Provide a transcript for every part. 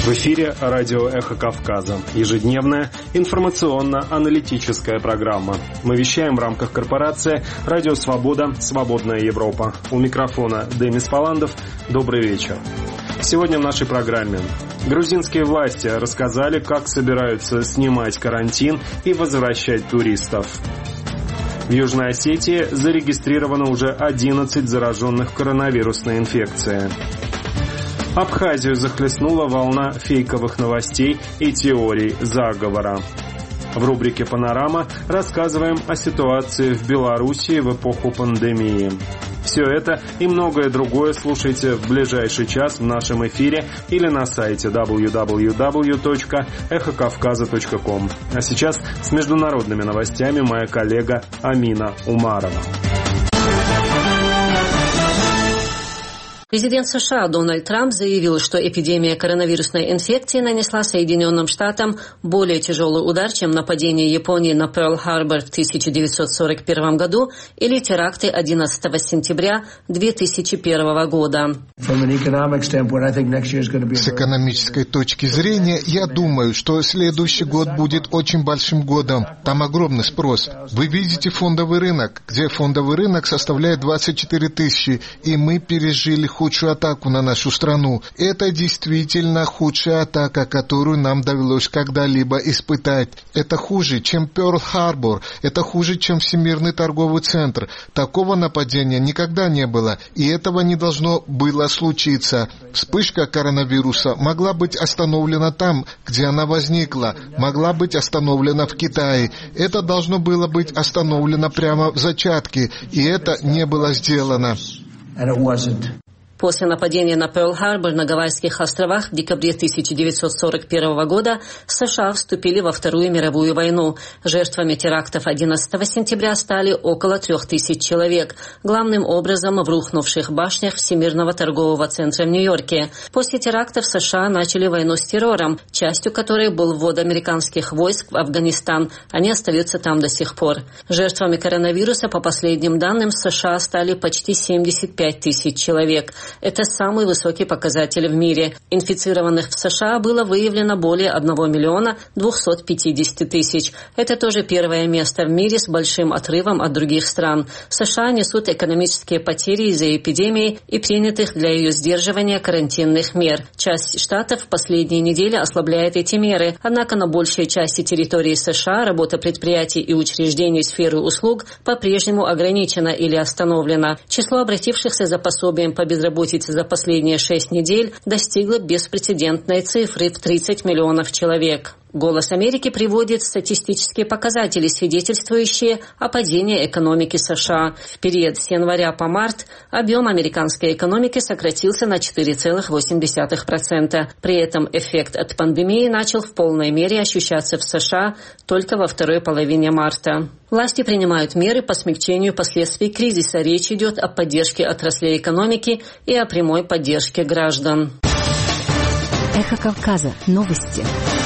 В эфире радио «Эхо Кавказа». Ежедневная информационно-аналитическая программа. Мы вещаем в рамках корпорации «Радио Свобода. Свободная Европа». У микрофона Демис Паландов. Добрый вечер. Сегодня в нашей программе. Грузинские власти рассказали, как собираются снимать карантин и возвращать туристов. В Южной Осетии зарегистрировано уже 11 зараженных коронавирусной инфекцией. Абхазию захлестнула волна фейковых новостей и теорий заговора. В рубрике «Панорама» рассказываем о ситуации в Белоруссии в эпоху пандемии. Все это и многое другое слушайте в ближайший час в нашем эфире или на сайте www.эхокавказа.ком. А сейчас с международными новостями моя коллега Амина Умарова. Президент США Дональд Трамп заявил, что эпидемия коронавирусной инфекции нанесла Соединенным Штатам более тяжелый удар, чем нападение Японии на Пёрл-Харбор в 1941 году или теракты 11 сентября 2001 года. С экономической точки зрения, я думаю, что следующий год будет очень большим годом. Там огромный спрос. Вы видите фондовый рынок, где фондовый рынок составляет 24 тысячи, и мы пережили худшую атаку на нашу страну. Это действительно худшая атака, которую нам довелось когда-либо испытать. Это хуже, чем Пёрл-Харбор. Это хуже, чем Всемирный торговый центр. Такого нападения никогда не было, и этого не должно было случиться. Вспышка коронавируса могла быть остановлена там, где она возникла, могла быть остановлена в Китае. Это должно было быть остановлено прямо в зачатке, и это не было сделано. После нападения на Пёрл-Харбор на Гавайских островах в декабре 1941 года США вступили во Вторую мировую войну. Жертвами терактов 11 сентября стали около 3000 человек, главным образом в рухнувших башнях Всемирного торгового центра в Нью-Йорке. После терактов США начали войну с террором, частью которой был ввод американских войск в Афганистан. Они остаются там до сих пор. Жертвами коронавируса, по последним данным, США стали почти 75 тысяч человек. Это самый высокий показатель в мире. Инфицированных в США было выявлено более 1 миллиона 250 тысяч. Это тоже первое место в мире с большим отрывом от других стран. США несут экономические потери из-за эпидемии и принятых для ее сдерживания карантинных мер. Часть штатов в последние недели ослабляет эти меры, однако на большей части территории США работа предприятий и учреждений сферы услуг по-прежнему ограничена или остановлена. Число обратившихся за пособием по безработице за последние 6 недель достигла беспрецедентной цифры в 30 миллионов человек. «Голос Америки» приводит статистические показатели, свидетельствующие о падении экономики США. В период с января по март объем американской экономики сократился на 4,8%. При этом эффект от пандемии начал в полной мере ощущаться в США только во второй половине марта. Власти принимают меры по смягчению последствий кризиса. Речь идет о поддержке отраслей экономики и о прямой поддержке граждан. Эхо Кавказа. Новости.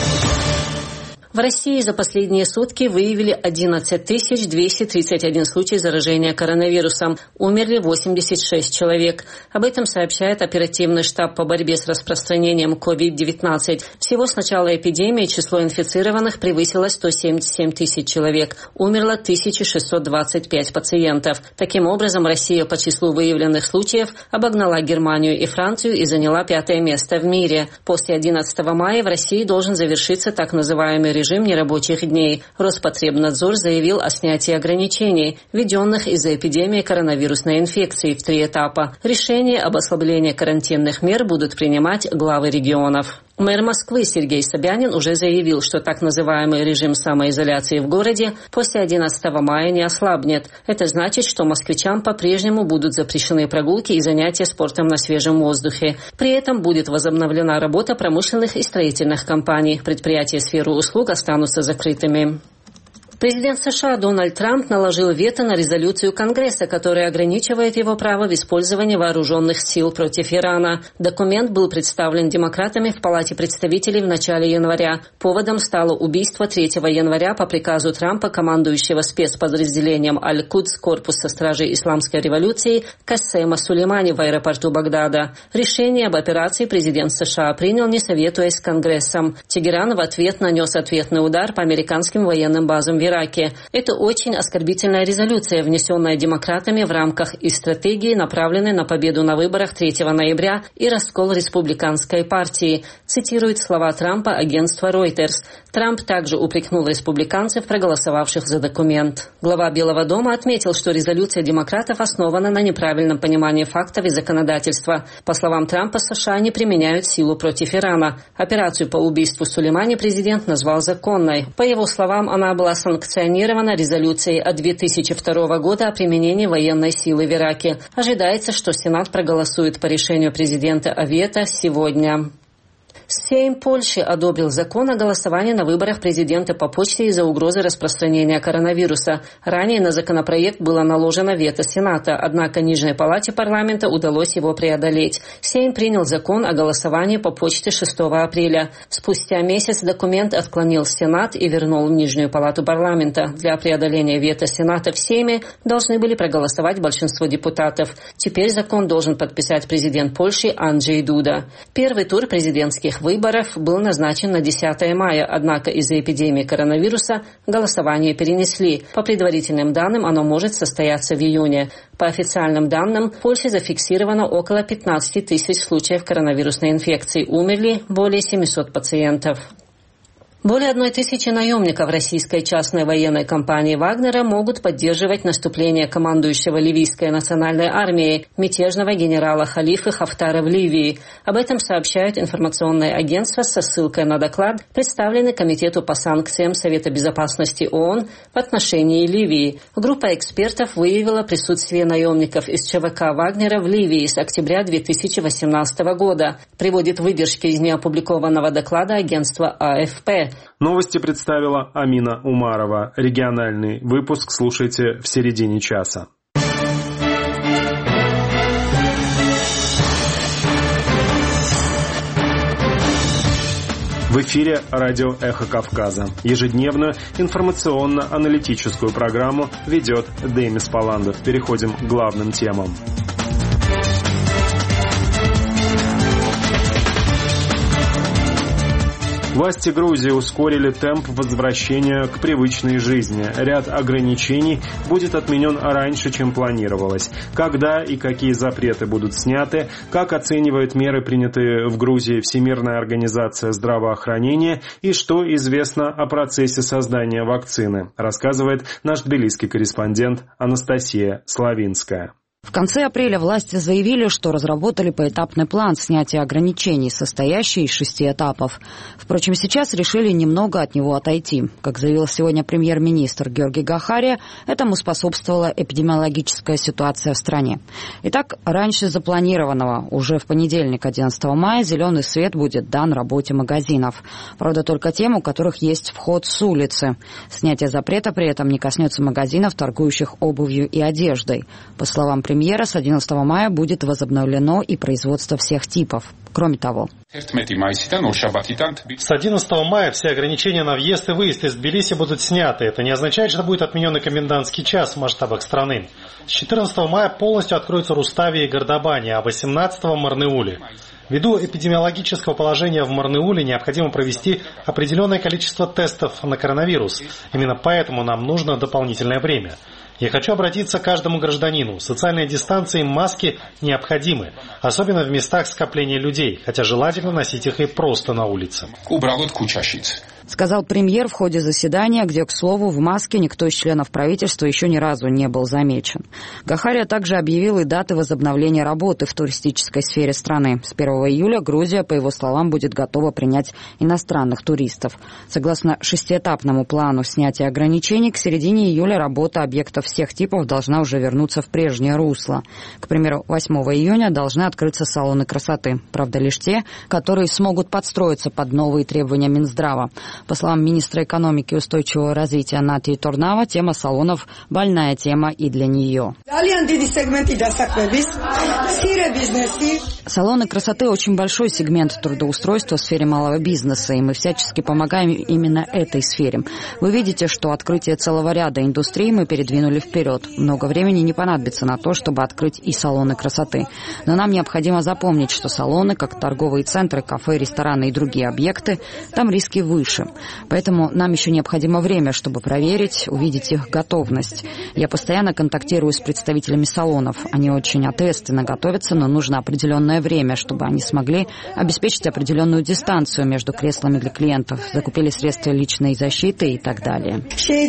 В России за последние сутки выявили 11 231 случай заражения коронавирусом. Умерли 86 человек. Об этом сообщает оперативный штаб по борьбе с распространением COVID-19. Всего с начала эпидемии число инфицированных превысило 177 тысяч человек. Умерло 1625 пациентов. Таким образом, Россия по числу выявленных случаев обогнала Германию и Францию и заняла 5-е место в мире. После 11 мая в России должен завершиться так называемый режим нерабочих дней. Роспотребнадзор заявил о снятии ограничений, введенных из-за эпидемии коронавирусной инфекции в 3 этапа. Решение об ослаблении карантинных мер будут принимать главы регионов. Мэр Москвы Сергей Собянин уже заявил, что так называемый режим самоизоляции в городе после 11 мая не ослабнет. Это значит, что москвичам по-прежнему будут запрещены прогулки и занятия спортом на свежем воздухе. При этом будет возобновлена работа промышленных и строительных компаний. Предприятия сферы услуг останутся закрытыми. Президент США Дональд Трамп наложил вето на резолюцию Конгресса, которая ограничивает его право в использовании вооруженных сил против Ирана. Документ был представлен демократами в Палате представителей в начале января. Поводом стало убийство 3 января по приказу Трампа командующего спецподразделением Аль-Кудс корпуса стражей Исламской революции Кассема Сулеймани в аэропорту Багдада. Решение об операции президент США принял, не советуясь с Конгрессом. Тегеран в ответ нанес ответный удар по американским военным базам в Ираке. Это очень оскорбительная резолюция, внесенная демократами в рамках их стратегии, направленной на победу на выборах 3 ноября и раскол республиканской партии, цитирует слова Трампа агентство Reuters. Трамп также упрекнул республиканцев, проголосовавших за документ. Глава Белого дома отметил, что резолюция демократов основана на неправильном понимании фактов и законодательства. По словам Трампа, США не применяют силу против Ирана. Операцию по убийству Сулеймани президент назвал законной. По его словам, она была санкционирована резолюцией от 2002 года о применении военной силы в Ираке. Ожидается, что Сенат проголосует по решению президента о вето сегодня. Сейм Польши одобрил закон о голосовании на выборах президента по почте из-за угрозы распространения коронавируса. Ранее на законопроект было наложено вето Сената, однако Нижней палате парламента удалось его преодолеть. Сейм принял закон о голосовании по почте 6 апреля. Спустя месяц документ отклонил Сенат и вернул в Нижнюю палату парламента. Для преодоления вето Сената в Сейме должны были проголосовать большинство депутатов. Теперь закон должен подписать президент Польши Анджей Дуда. Первый тур президентских выборов был назначен на 10 мая, однако из-за эпидемии коронавируса голосование перенесли. По предварительным данным, оно может состояться в июне. По официальным данным, в Польше зафиксировано около 15 тысяч случаев коронавирусной инфекции. Умерли более 700 пациентов. Более 1000 наемников российской частной военной компании «Вагнера» могут поддерживать наступление командующего ливийской национальной армией мятежного генерала Халифы Хафтара в Ливии. Об этом сообщают информационные агентства со ссылкой на доклад, представленный Комитету по санкциям Совета безопасности ООН в отношении Ливии. Группа экспертов выявила присутствие наемников из ЧВК «Вагнера» в Ливии с октября 2018 года, приводит выдержки из неопубликованного доклада агентства АФП. Новости представила Амина Умарова. Региональный выпуск слушайте в середине часа. В эфире радио «Эхо Кавказа». Ежедневную информационно-аналитическую программу ведет Демис Паландов. Переходим к главным темам. Власти Грузии ускорили темп возвращения к привычной жизни. Ряд ограничений будет отменен раньше, чем планировалось. Когда и какие запреты будут сняты, как оценивает меры, принятые в Грузии Всемирная организация здравоохранения, и что известно о процессе создания вакцины, рассказывает наш тбилисский корреспондент Анастасия Славинская. В конце апреля власти заявили, что разработали поэтапный план снятия ограничений, состоящий из 6 этапов. Впрочем, сейчас решили немного от него отойти. Как заявил сегодня премьер-министр Георгий Гахария, этому способствовала эпидемиологическая ситуация в стране. Итак, раньше запланированного, уже в понедельник, 11 мая, зеленый свет будет дан работе магазинов. Правда, только тем, у которых есть вход с улицы. Снятие запрета при этом не коснется магазинов, торгующих обувью и одеждой. По словам премьера, с 11 мая будет возобновлено и производство всех типов. Кроме того, с 11 мая все ограничения на въезд и выезд из Тбилиси будут сняты. Это не означает, что будет отменен и комендантский час в масштабах страны. С 14 мая полностью откроются Рустави и Гордобани, а 18-го Марнеуле. Ввиду эпидемиологического положения в Марнеуле необходимо провести определенное количество тестов на коронавирус. Именно поэтому нам нужно дополнительное время. Я хочу обратиться к каждому гражданину. Социальная дистанция и маски необходимы, особенно в местах скопления людей, хотя желательно носить их и просто на улице. Сказал премьер в ходе заседания, где, к слову, в маске никто из членов правительства еще ни разу не был замечен. Гахария также объявил и даты возобновления работы в туристической сфере страны. С 1 июля Грузия, по его словам, будет готова принять иностранных туристов. Согласно шестиэтапному плану снятия ограничений, к середине июля работа объектов всех типов должна уже вернуться в прежнее русло. К примеру, 8 июня должны открыться салоны красоты. Правда, лишь те, которые смогут подстроиться под новые требования Минздрава. По словам министра экономики и устойчивого развития Натии Торнава, тема салонов – больная тема и для нее. Салоны красоты – очень большой сегмент трудоустройства в сфере малого бизнеса, и мы всячески помогаем именно этой сфере. Вы видите, что открытие целого ряда индустрий мы передвинули вперед. Много времени не понадобится на то, чтобы открыть и салоны красоты. Но нам необходимо запомнить, что салоны, как торговые центры, кафе, рестораны и другие объекты, там риски выше. Поэтому нам еще необходимо время, чтобы проверить, увидеть их готовность. Я постоянно контактирую с представителями салонов. Они очень ответственно готовятся, но нужно определенное время, чтобы они смогли обеспечить определенную дистанцию между креслами для клиентов, закупили средства личной защиты и так далее.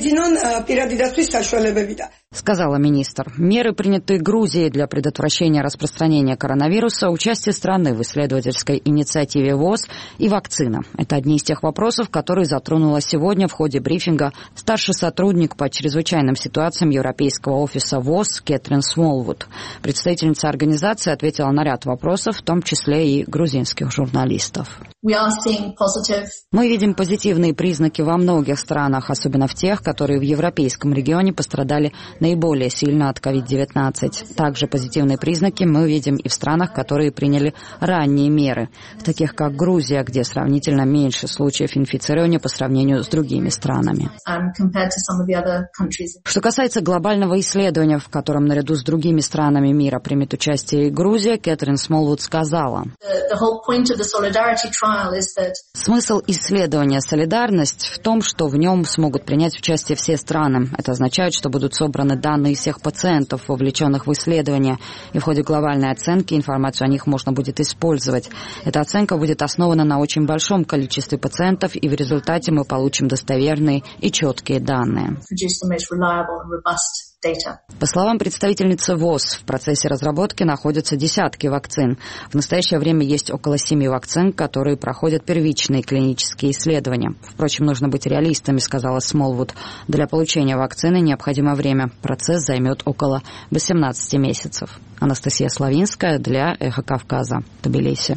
Сказала министр. Меры, принятые Грузией для предотвращения распространения коронавируса, участие страны в исследовательской инициативе ВОЗ и вакцина. Это одни из тех вопросов, которые затронула сегодня в ходе брифинга старший сотрудник по чрезвычайным ситуациям Европейского офиса ВОЗ Кэтрин Смолвуд. Представительница организации ответила на ряд вопросов, в том числе и грузинских журналистов. Мы видим позитивные признаки во многих странах, особенно в тех, которые в европейском регионе пострадали наиболее сильно от COVID-19. Также позитивные признаки мы увидим и в странах, которые приняли ранние меры, таких как Грузия, где сравнительно меньше случаев инфицирования по сравнению с другими странами. Что касается глобального исследования, в котором наряду с другими странами мира примет участие и Грузия, Кэтрин Смолвуд сказала: смысл исследования «Солидарность» в том, что в нем смогут принять участие все страны. Это означает, что будут собраны данные всех пациентов, вовлеченных в исследование, и в ходе глобальной оценки информацию о них можно будет использовать. Эта оценка будет основана на очень большом количестве пациентов, и в результате мы получим достоверные и четкие данные. По словам представительницы ВОЗ, в процессе разработки находятся десятки вакцин. В настоящее время есть около 7 вакцин, которые проходят первичные клинические исследования. Впрочем, нужно быть реалистами, сказала Смолвуд. Для получения вакцины необходимо время. Процесс займет около 18 месяцев. Анастасия Славинская для «Эхо Кавказа», Тбилиси.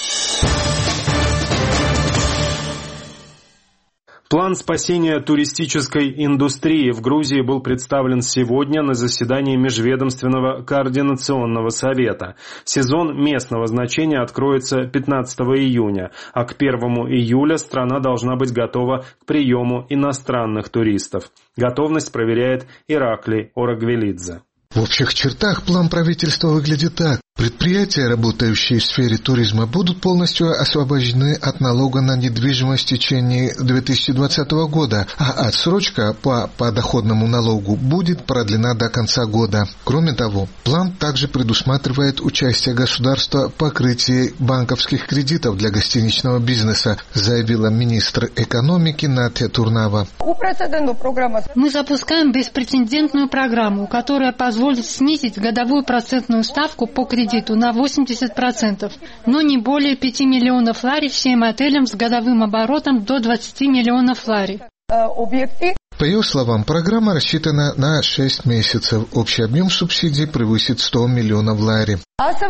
План спасения туристической индустрии в Грузии был представлен сегодня на заседании Межведомственного координационного совета. Сезон местного значения откроется 15 июня, а к 1 июля страна должна быть готова к приему иностранных туристов. Готовность проверяет Ираклий Орагвелидзе. В общих чертах план правительства выглядит так. Предприятия, работающие в сфере туризма, будут полностью освобождены от налога на недвижимость в течение 2020 года, а отсрочка по подоходному налогу будет продлена до конца года. Кроме того, план также предусматривает участие государства в покрытии банковских кредитов для гостиничного бизнеса, заявила министр экономики Натия Торнава. Мы запускаем беспрецедентную программу, которая позволит снизить годовую процентную ставку по кредиту на 80%, но не более 5 миллионов лари всем отелям с годовым оборотом до 20 миллионов лари. По ее словам, программа рассчитана на 6 месяцев. Общий объем субсидий превысит 100 миллионов лари.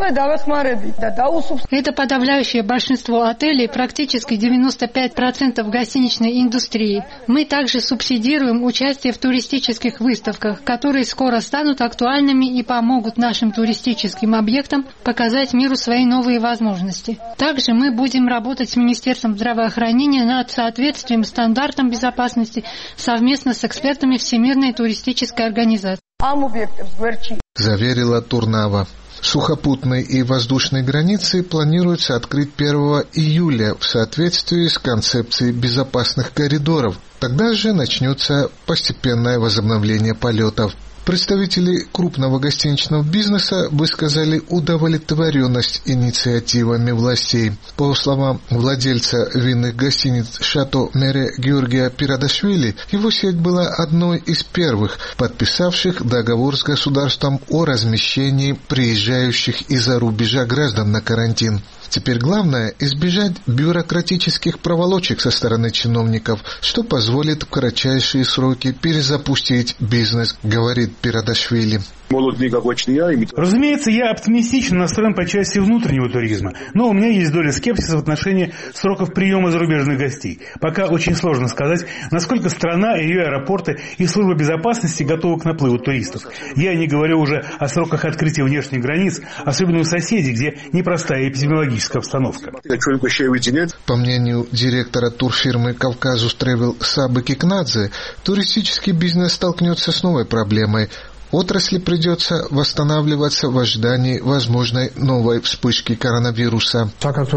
Это подавляющее большинство отелей, практически 95% гостиничной индустрии. Мы также субсидируем участие в туристических выставках, которые скоро станут актуальными и помогут нашим туристическим объектам показать миру свои новые возможности. Также мы будем работать с Министерством здравоохранения над соответствием стандартам безопасности совместно с экспертами Всемирной туристической организации. Заверила Торнава. Сухопутные и воздушные границы планируется открыть 1 июля в соответствии с концепцией безопасных коридоров. Тогда же начнется постепенное возобновление полетов. Представители крупного гостиничного бизнеса высказали удовлетворенность инициативами властей. По словам владельца винных гостиниц «Шато Мере» Георгия Пирадашвили, его сеть была одной из первых, подписавших договор с государством о размещении приезжающих из-за рубежа граждан на карантин. Теперь главное – избежать бюрократических проволочек со стороны чиновников, что позволит в кратчайшие сроки перезапустить бизнес, говорит Пирадашвили. Разумеется, я оптимистично настроен по части внутреннего туризма, но у меня есть доля скепсиса в отношении сроков приема зарубежных гостей. Пока очень сложно сказать, насколько страна, ее аэропорты и служба безопасности готовы к наплыву туристов. Я не говорю уже о сроках открытия внешних границ, особенно у соседей, где непростая эпидемиологическая обстановка. По мнению директора турфирмы «Кавказус Тревел» Сабы Кикнадзе, туристический бизнес столкнется с новой проблемой. Отрасли придется восстанавливаться в ожидании возможной новой вспышки коронавируса.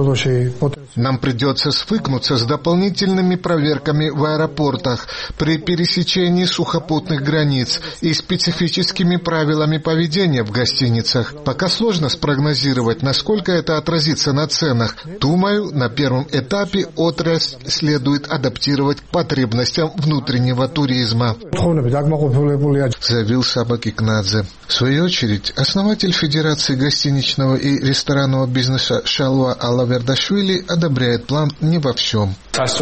Нам придется свыкнуться с дополнительными проверками в аэропортах при пересечении сухопутных границ и специфическими правилами поведения в гостиницах. Пока сложно спрогнозировать, насколько это отразится на ценах. Думаю, на первом этапе отрасль следует адаптировать к потребностям внутреннего туризма, заявил Саба Кикнадзе. В свою очередь, основатель Федерации гостиничного и ресторанного бизнеса Шалва Алавердашвили одобряет план не во всем.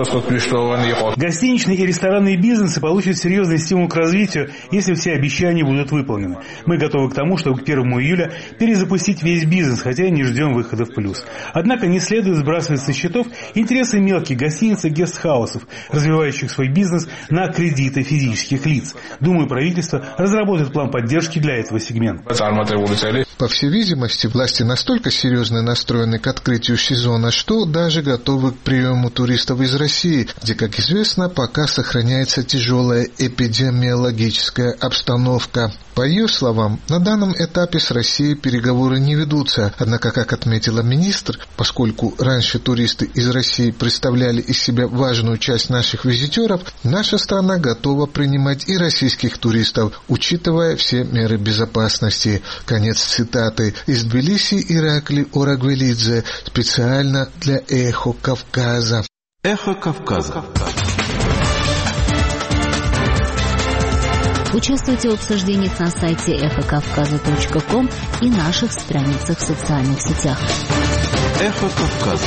Гостиничные и ресторанные бизнесы получат серьезный стимул к развитию, если все обещания будут выполнены. Мы готовы к тому, чтобы к 1 июля перезапустить весь бизнес, хотя и не ждем выхода в плюс. Однако не следует сбрасывать со счетов интересы мелких гостиниц и гестхаусов, развивающих свой бизнес на кредиты физических лиц. Думаю, правительство разработает план поддержки для этого сегмента. По всей видимости, власти настолько серьезно настроены к открытию сезона, что даже готовы к приему туристов из России, где, как известно, пока сохраняется тяжелая эпидемиологическая обстановка. По ее словам, на данном этапе с Россией переговоры не ведутся. Однако, как отметила министр, поскольку раньше туристы из России представляли из себя важную часть наших визитеров, наша страна готова принимать и российских туристов, учитывая все меры безопасности. Конец цитаты. Из Тбилиси Иракли Орагвелидзе специально для «Эхо Кавказа». «Эхо Кавказа». Участвуйте в обсуждениях на сайте эхокавказа.ком и наших страницах в социальных сетях. «Эхо Кавказа».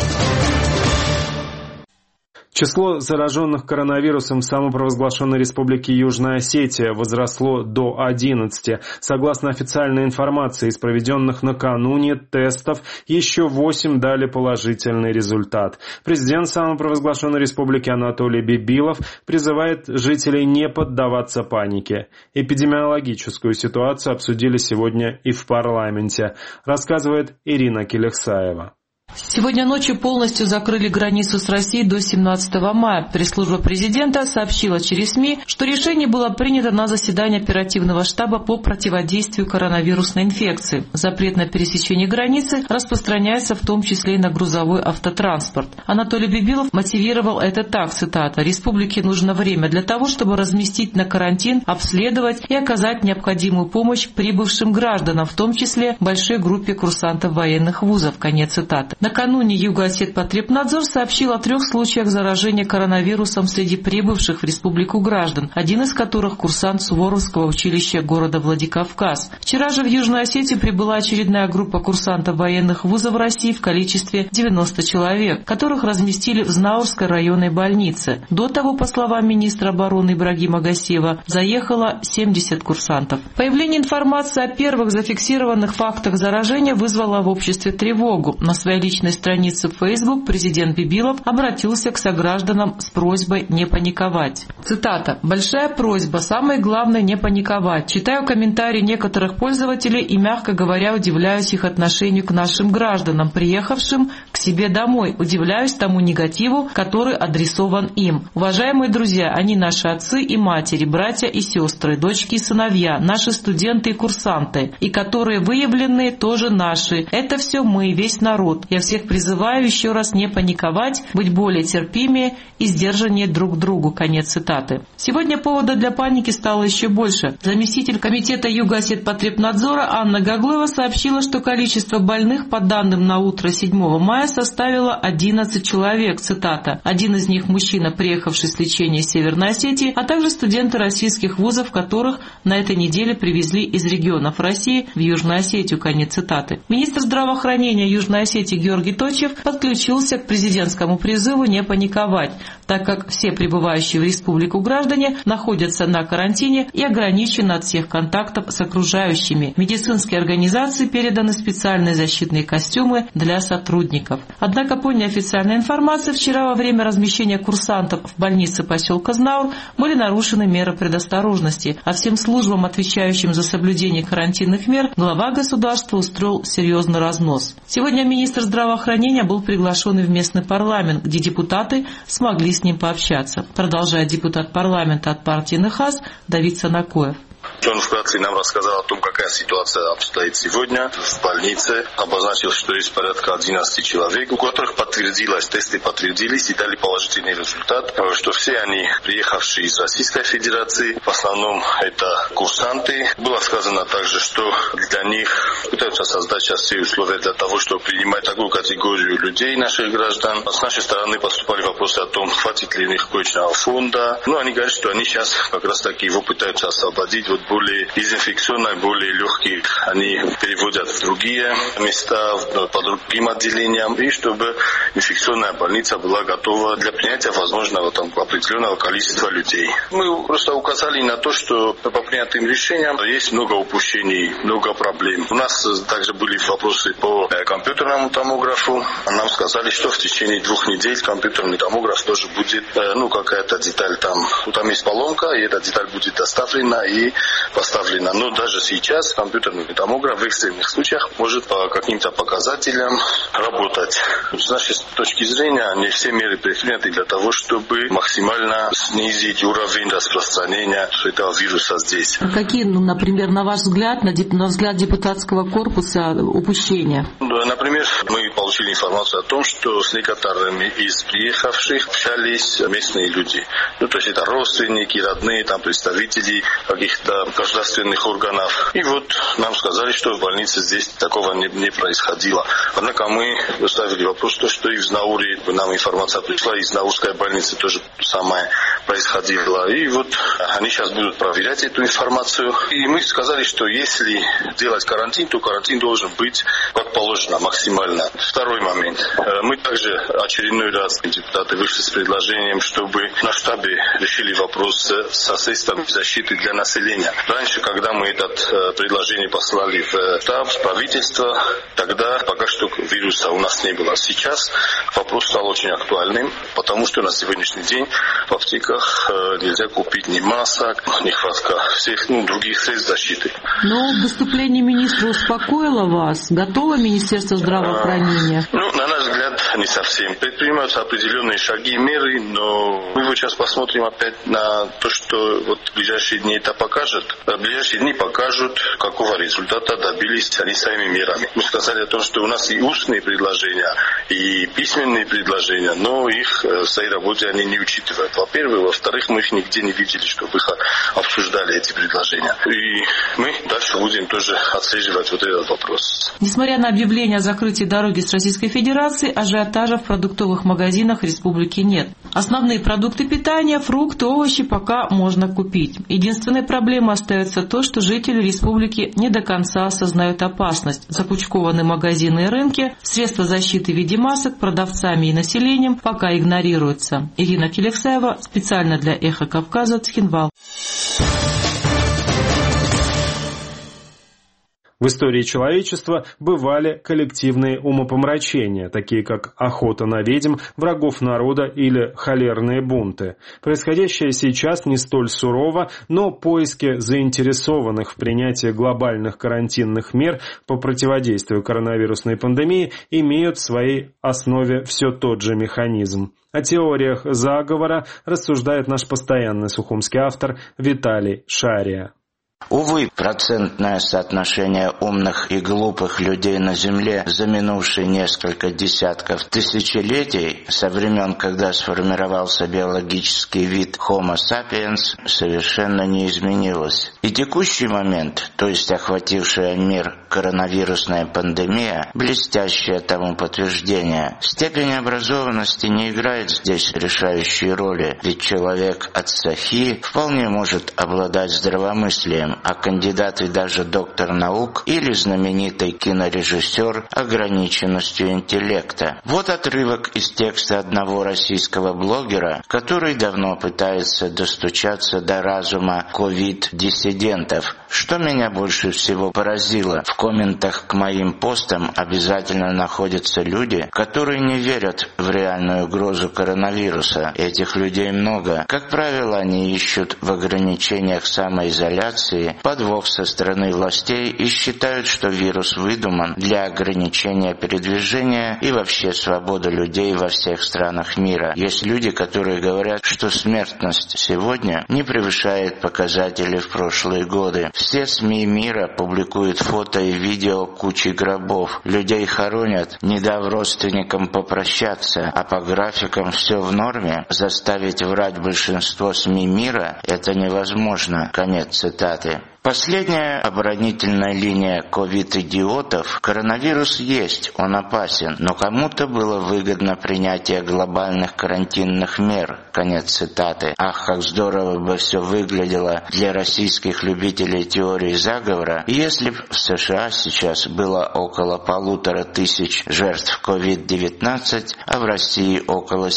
Число зараженных коронавирусом в самопровозглашенной республике Южная Осетия возросло до 11. Согласно официальной информации из проведенных накануне тестов, еще 8 дали положительный результат. Президент самопровозглашенной республики Анатолий Бибилов призывает жителей не поддаваться панике. Эпидемиологическую ситуацию обсудили сегодня и в парламенте, рассказывает Ирина Келехсаева. Сегодня ночью полностью закрыли границу с Россией до 17 мая. Пресс-служба президента сообщила через СМИ, что решение было принято на заседании оперативного штаба по противодействию коронавирусной инфекции. Запрет на пересечение границы распространяется в том числе и на грузовой автотранспорт. Анатолий Бибилов мотивировал это так, цитата: «Республике нужно время для того, чтобы разместить на карантин, обследовать и оказать необходимую помощь прибывшим гражданам, в том числе большой группе курсантов военных вузов». Конец цитаты. Накануне Югоосетпотребнадзор сообщил о 3 случаях заражения коронавирусом среди прибывших в республику граждан, один из которых курсант Суворовского училища города Владикавказ. Вчера же в Южную Осетию прибыла очередная группа курсантов военных вузов России в количестве 90 человек, которых разместили в Знаурской районной больнице. До того, по словам министра обороны Ибрагима Гасиева, заехало 70 курсантов. Появление информации о первых зафиксированных фактах заражения вызвало в обществе тревогу. На своей личной странице в Facebook президент Бибилов обратился к согражданам с просьбой не паниковать. Цитата: «Большая просьба, самое главное не паниковать. Читаю комментарии некоторых пользователей и, мягко говоря, удивляюсь их отношению к нашим гражданам, приехавшим к себе домой. Удивляюсь тому негативу, который адресован им. Уважаемые друзья, они наши отцы и матери, братья и сестры, дочки и сыновья, наши студенты и курсанты, и которые выявлены тоже наши. Это все мы, весь народ. Я всех призываю еще раз не паниковать, быть более терпимее и сдержаннее друг к другу». Конец цитаты. Сегодня повода для паники стало еще больше. Заместитель комитета Югоосетпотребнадзора Анна Гаглоева сообщила, что количество больных по данным на утро 7 мая составило 11 человек. Цитата: «Один из них мужчина, приехавший с лечения из Северной Осетии, а также студенты российских вузов, которых на этой неделе привезли из регионов России в Южную Осетию». Конец цитаты. Министр здравоохранения Южной Осетии Георгий Точев подключился к президентскому призыву не паниковать, так как все прибывающие в республику граждане находятся на карантине и ограничены от всех контактов с окружающими. Медицинские организации переданы специальные защитные костюмы для сотрудников. Однако, по неофициальной информации, вчера во время размещения курсантов в больнице поселка Знаур были нарушены меры предосторожности, а всем службам, отвечающим за соблюдение карантинных мер, глава государства устроил серьезный разнос. Сегодня министр здравоохранения был приглашен в местный парламент, где депутаты смогли с ним пообщаться. Продолжает депутат парламента от партии НХАС Давид Санакоев. Он вкратце нам рассказал о том, какая ситуация обстоит сегодня в больнице. Обозначил, что есть порядка 11 человек, у которых тесты подтвердились и дали положительный результат, что все они приехавшие из Российской Федерации. В основном это курсанты. Было сказано также, что для них пытаются создать сейчас все условия для того, чтобы принимать такую категорию людей, наших граждан. С нашей стороны поступали вопросы о том, хватит ли у них коечного фонда. Они говорят, что они сейчас как раз таки его пытаются освободить. Более дезинфекционных, более легких они переводят в другие места, по другим отделениям, и чтобы инфекционная больница была готова для принятия возможного определенного количества людей. Мы просто указали на то, что по принятым решениям есть много упущений, много проблем. У нас также были вопросы по компьютерному томографу. Нам сказали, что в течение 2 недель компьютерный томограф тоже будет, какая-то деталь там есть поломка, и эта деталь будет доставлена и поставлена. Но даже сейчас компьютерный томограф в экстренных случаях может по каким-то показателям работать. С нашей точки зрения, не все меры предприняты для того, чтобы максимально снизить уровень распространения этого вируса здесь. Какие, например, на ваш взгляд, на взгляд депутатского корпуса, упущения? Например, мы получили информацию о том, что с некоторыми из приехавших общались местные люди. То есть это родственники, родные, представители каких-то государственных органов. И нам сказали, что в больнице здесь такого не происходило. Однако мы ставили вопрос, что и в Знауре, нам информация пришла, из Знаурской больницы тоже то самое происходило. И они сейчас будут проверять эту информацию. И мы сказали, что если делать карантин, то карантин должен быть как положено, максимально. Второй момент. Мы также очередной раз депутаты вышли с предложением, чтобы на штабе решили вопрос со средствами защиты для населения. Раньше, когда мы это предложение послали в штаб, в правительство, тогда пока что вируса у нас не было. Сейчас вопрос стал очень актуальным, потому что на сегодняшний день в аптеках нельзя купить ни масок, нехватка всех других средств защиты. Но выступление министра успокоило вас? Готово Министерство здравоохранения? На наш взгляд, не совсем. Предпринимаются определенные шаги и меры, но мы сейчас посмотрим опять на то, что в ближайшие дни это покажет. В ближайшие дни покажут, какого результата добились они своими мерами. Мы сказали о том, что у нас и устные предложения, и письменные предложения, но их в своей работе они не учитывают. Во-первых. Во-вторых, мы их нигде не видели, чтобы их обсуждали, эти предложения. И мы дальше будем тоже отслеживать этот вопрос. Несмотря на объявление о закрытии дороги с Российской Федерацией, ажиотажа в продуктовых магазинах республики нет. Основные продукты питания, фрукты, овощи пока можно купить. Единственной проблемой остается то, что жители республики не до конца осознают опасность. Закучкованы магазины и рынки, средства защиты в виде масок продавцами и населением пока игнорируются. Ирина Келексаева, специально для «Эхо Кавказа», Цхинвал. В истории человечества бывали коллективные умопомрачения, такие как охота на ведьм, врагов народа или холерные бунты. Происходящее сейчас не столь сурово, но поиски заинтересованных в принятии глобальных карантинных мер по противодействию коронавирусной пандемии имеют в своей основе все тот же механизм. О теориях заговора рассуждает наш постоянный сухумский автор Виталий Шария. Увы, процентное соотношение умных и глупых людей на Земле за минувшие несколько десятков тысячелетий, со времен, когда сформировался биологический вид Homo sapiens, совершенно не изменилось. И текущий момент, то есть охватившая мир коронавирусная пандемия – блестящее тому подтверждение. Степень образованности не играет здесь решающей роли, ведь человек от САХИ вполне может обладать здравомыслием, а кандидат и даже доктор наук или знаменитый кинорежиссер ограниченностью интеллекта. Вот отрывок из текста одного российского блогера, который давно пытается достучаться до разума ковид-диссидентов. Что меня больше всего поразило, в комментах к моим постам обязательно находятся люди, которые не верят в реальную угрозу коронавируса. Этих людей много. Как правило, они ищут в ограничениях самоизоляции подвох со стороны властей и считают, что вирус выдуман для ограничения передвижения и вообще свободы людей во всех странах мира. Есть люди, которые говорят, что смертность сегодня не превышает показатели в прошлые годы. Все СМИ мира публикуют фото и видео кучи гробов. Людей хоронят, не дав родственникам попрощаться, а по графикам все в норме. Заставить врать большинство СМИ мира – это невозможно. Конец цитаты. Последняя оборонительная линия ковид-идиотов. Коронавирус есть, он опасен, но кому-то было выгодно принятие глобальных карантинных мер. Конец цитаты. Ах, как здорово бы все выглядело для российских любителей теории заговора, если бы в США сейчас было около 1500 жертв ковид-19, а в России около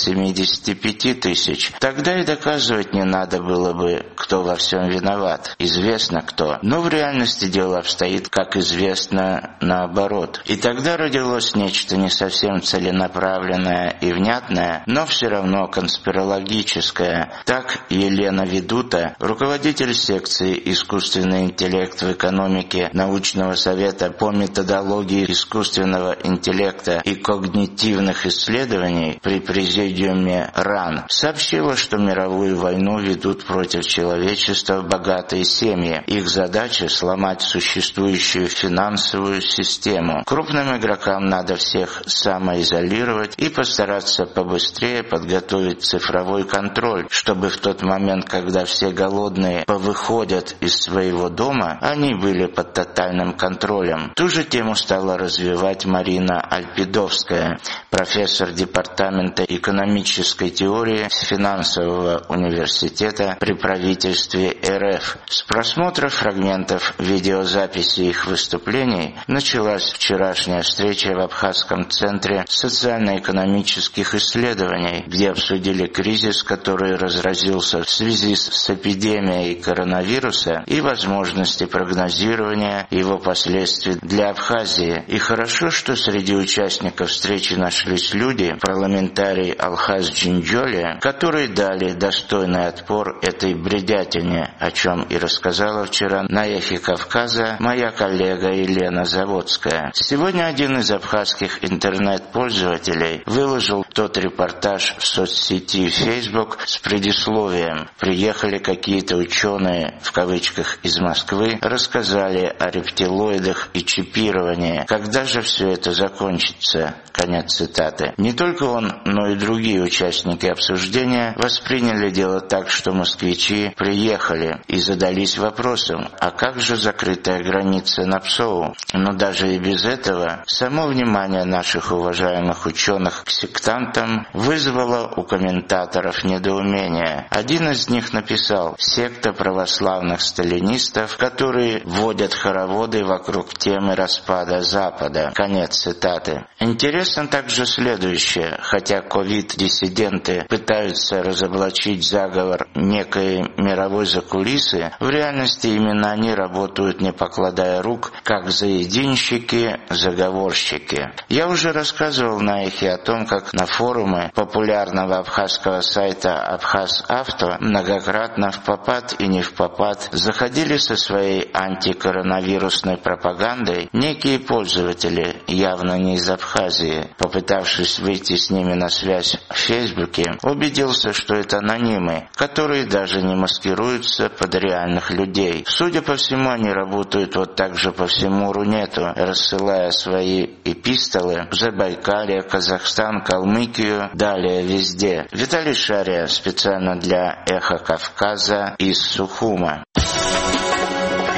75 тысяч. Тогда и доказывать не надо было бы, кто во всем виноват. Известно, кто. Но в реальности дело обстоит, как известно, наоборот. И тогда родилось нечто не совсем целенаправленное и внятное, но все равно конспирологическое. Так Елена Ведута, руководитель секции «Искусственный интеллект в экономике» научного совета по методологии искусственного интеллекта и когнитивных исследований при президиуме РАН, сообщила, что мировую войну ведут против человечества богатые семьи. Их задача – сломать существующую финансовую систему. Крупным игрокам надо всех самоизолировать и постараться побыстрее подготовить цифровой контроль, чтобы в тот момент, когда все голодные повыходят из своего дома, они были под тотальным контролем. Ту же тему стала развивать Марина Альпидовская, профессор департамента экономической теории финансового университета при правительстве РФ. С просмотра фрагментов видеозаписи их выступлений началась вчерашняя встреча в Абхазском центре социально-экономических исследований, где обсудили кризис, который разразился в связи с эпидемией коронавируса и возможности прогнозирования его последствий для Абхазии. И хорошо, что среди участников встречи нашлись люди, парламентарий Алхаз Джинджоли, которые дали достойный отпор этой бредятине, о чем и рассказала вчера на Эхе Кавказа моя коллега Елена Заводская. Сегодня один из абхазских интернет-пользователей выложил тот репортаж в соцсети Facebook с предисловием. Приехали какие-то ученые, в кавычках, из Москвы, рассказали о рептилоидах и чипировании. Когда же все это закончится? Конец цитаты. Не только он, но и другие участники обсуждения восприняли дело так, что москвичи приехали и задались вопросом, а как же закрытая граница на ПСОУ? Но даже и без этого само внимание наших уважаемых ученых к сектантам вызвало у комментаторов недоумение. Один из них написал: «Секта православных сталинистов, которые вводят хороводы вокруг темы распада Запада». Конец цитаты. Интересно также следующее. Хотя ковид-диссиденты пытаются разоблачить заговор некой мировой закулисы, в реальности именно они работают, не покладая рук, как заединщики, заговорщики. Я уже рассказывал на Эхе о том, как на форумы популярного абхазского сайта «Абхаз-Авто» многократно впопад и не впопад заходили со своей антикоронавирусной пропагандой некие пользователи, явно не из Абхазии. Попытавшись выйти с ними на связь в Фейсбуке, убедился, что это анонимы, которые даже не маскируются под реальных людей. Судя по всему, они работают вот так же по всему Рунету, рассылая свои эпистолы в Забайкалье, Казахстан, Калмыкию, далее везде. Виталий Шария специально для Эхо Кавказа из Сухума. Жена может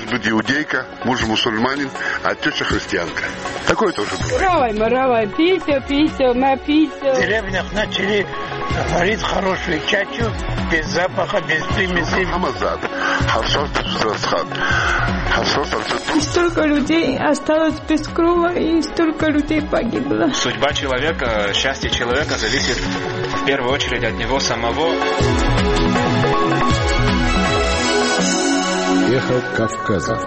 быть иудейка, муж мусульманин, а теща христианка. Такое тоже бывает. Равай, пися, В деревнях начали варить хорошую чачу, без запаха, без примесей. И столько людей осталось без крова, и столько людей погибло. Судьба человека, счастье человека зависит в первую очередь от него самого. Эхо Кавказа.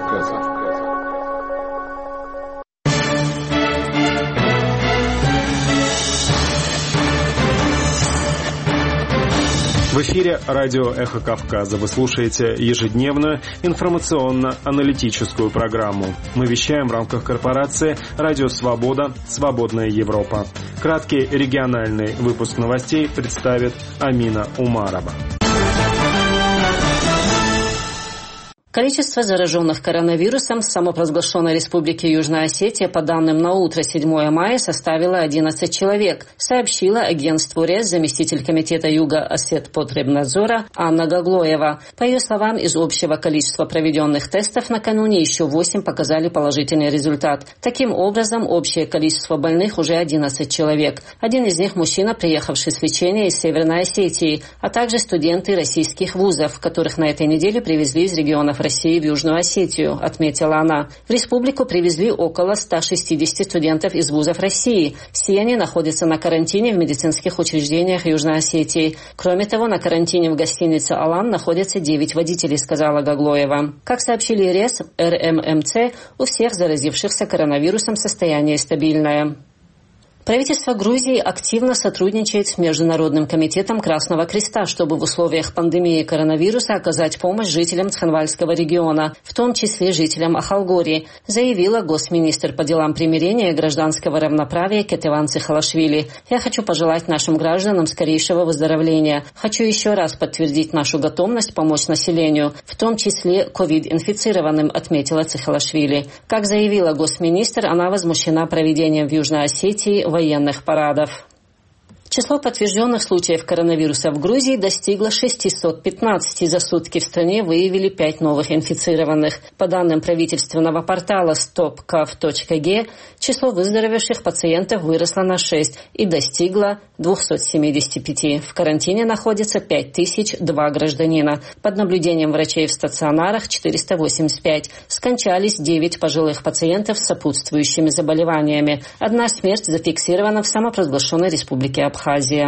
В эфире радио «Эхо Кавказа». Вы слушаете ежедневную информационно-аналитическую программу. Мы вещаем в рамках корпорации «Радио Свобода. Свободная Европа». Краткий региональный выпуск новостей представит Амина Умарова. Количество зараженных коронавирусом в самопровозглашенной Республике Южная Осетия по данным на утро 7 мая составило 11 человек, сообщила агентству РЕС заместитель комитета Юго-Осетпотребнадзора Анна Гаглоева. По ее словам, из общего количества проведенных тестов накануне еще 8 показали положительный результат. Таким образом, общее количество больных уже 11 человек. Один из них мужчина, приехавший с лечения из Северной Осетии, а также студенты российских вузов, которых на этой неделе привезли из регионов России в Южную Осетию, отметила она. В республику привезли около 160 студентов из вузов России. Все они находятся на карантине в медицинских учреждениях Южной Осетии. Кроме того, на карантине в гостинице «Алан» находятся 9 водителей, сказала Гаглоева. Как сообщили РЕС, РММЦ, у всех заразившихся коронавирусом состояние стабильное. Правительство Грузии активно сотрудничает с Международным комитетом Красного Креста, чтобы в условиях пандемии коронавируса оказать помощь жителям Цхинвальского региона, в том числе жителям Ахалгории, заявила госминистр по делам примирения и гражданского равноправия Кетеван Цихалашвили. «Я хочу пожелать нашим гражданам скорейшего выздоровления. Хочу еще раз подтвердить нашу готовность помочь населению, в том числе ковид-инфицированным», отметила Цихалашвили. Как заявила госминистр, она возмущена проведением в Южной Осетии военных парадов. Число подтвержденных случаев коронавируса в Грузии достигло 615. За сутки в стране выявили 5 новых инфицированных. По данным правительственного портала stopcav.g, число выздоровевших пациентов выросло на 6 и достигло 275. В карантине находится 5002 гражданина. Под наблюдением врачей в стационарах 485. Скончались 9 пожилых пациентов с сопутствующими заболеваниями. Одна смерть зафиксирована в самопровозглашенной республике Абхазия.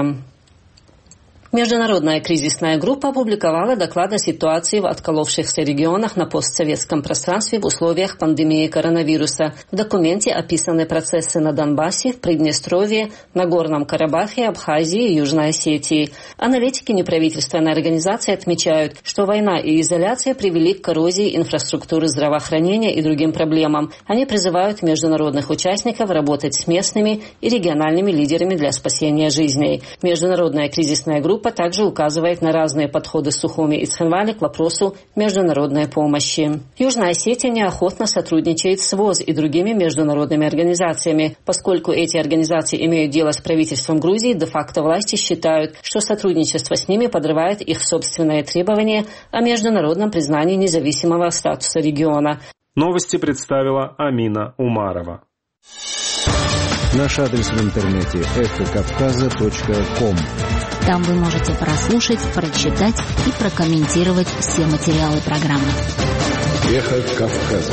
Международная кризисная группа опубликовала доклад о ситуации в отколовшихся регионах на постсоветском пространстве в условиях пандемии коронавируса. В документе описаны процессы на Донбассе, в Приднестровье, Нагорном Карабахе, Абхазии и Южной Осетии. Аналитики неправительственной организации отмечают, что война и изоляция привели к коррозии инфраструктуры здравоохранения и другим проблемам. Они призывают международных участников работать с местными и региональными лидерами для спасения жизней. Международная кризисная группа также указывает на разные подходы Сухуми и Цхинвали к вопросу международной помощи. Южная Осетия неохотно сотрудничает с ВОЗ и другими международными организациями. Поскольку эти организации имеют дело с правительством Грузии, де-факто власти считают, что сотрудничество с ними подрывает их собственные требования о международном признании независимого статуса региона. Новости представила Амина Умарова. Наш адрес в интернете эхокавказа.ком. Там вы можете прослушать, прочитать и прокомментировать все материалы программы. Эхо Кавказа.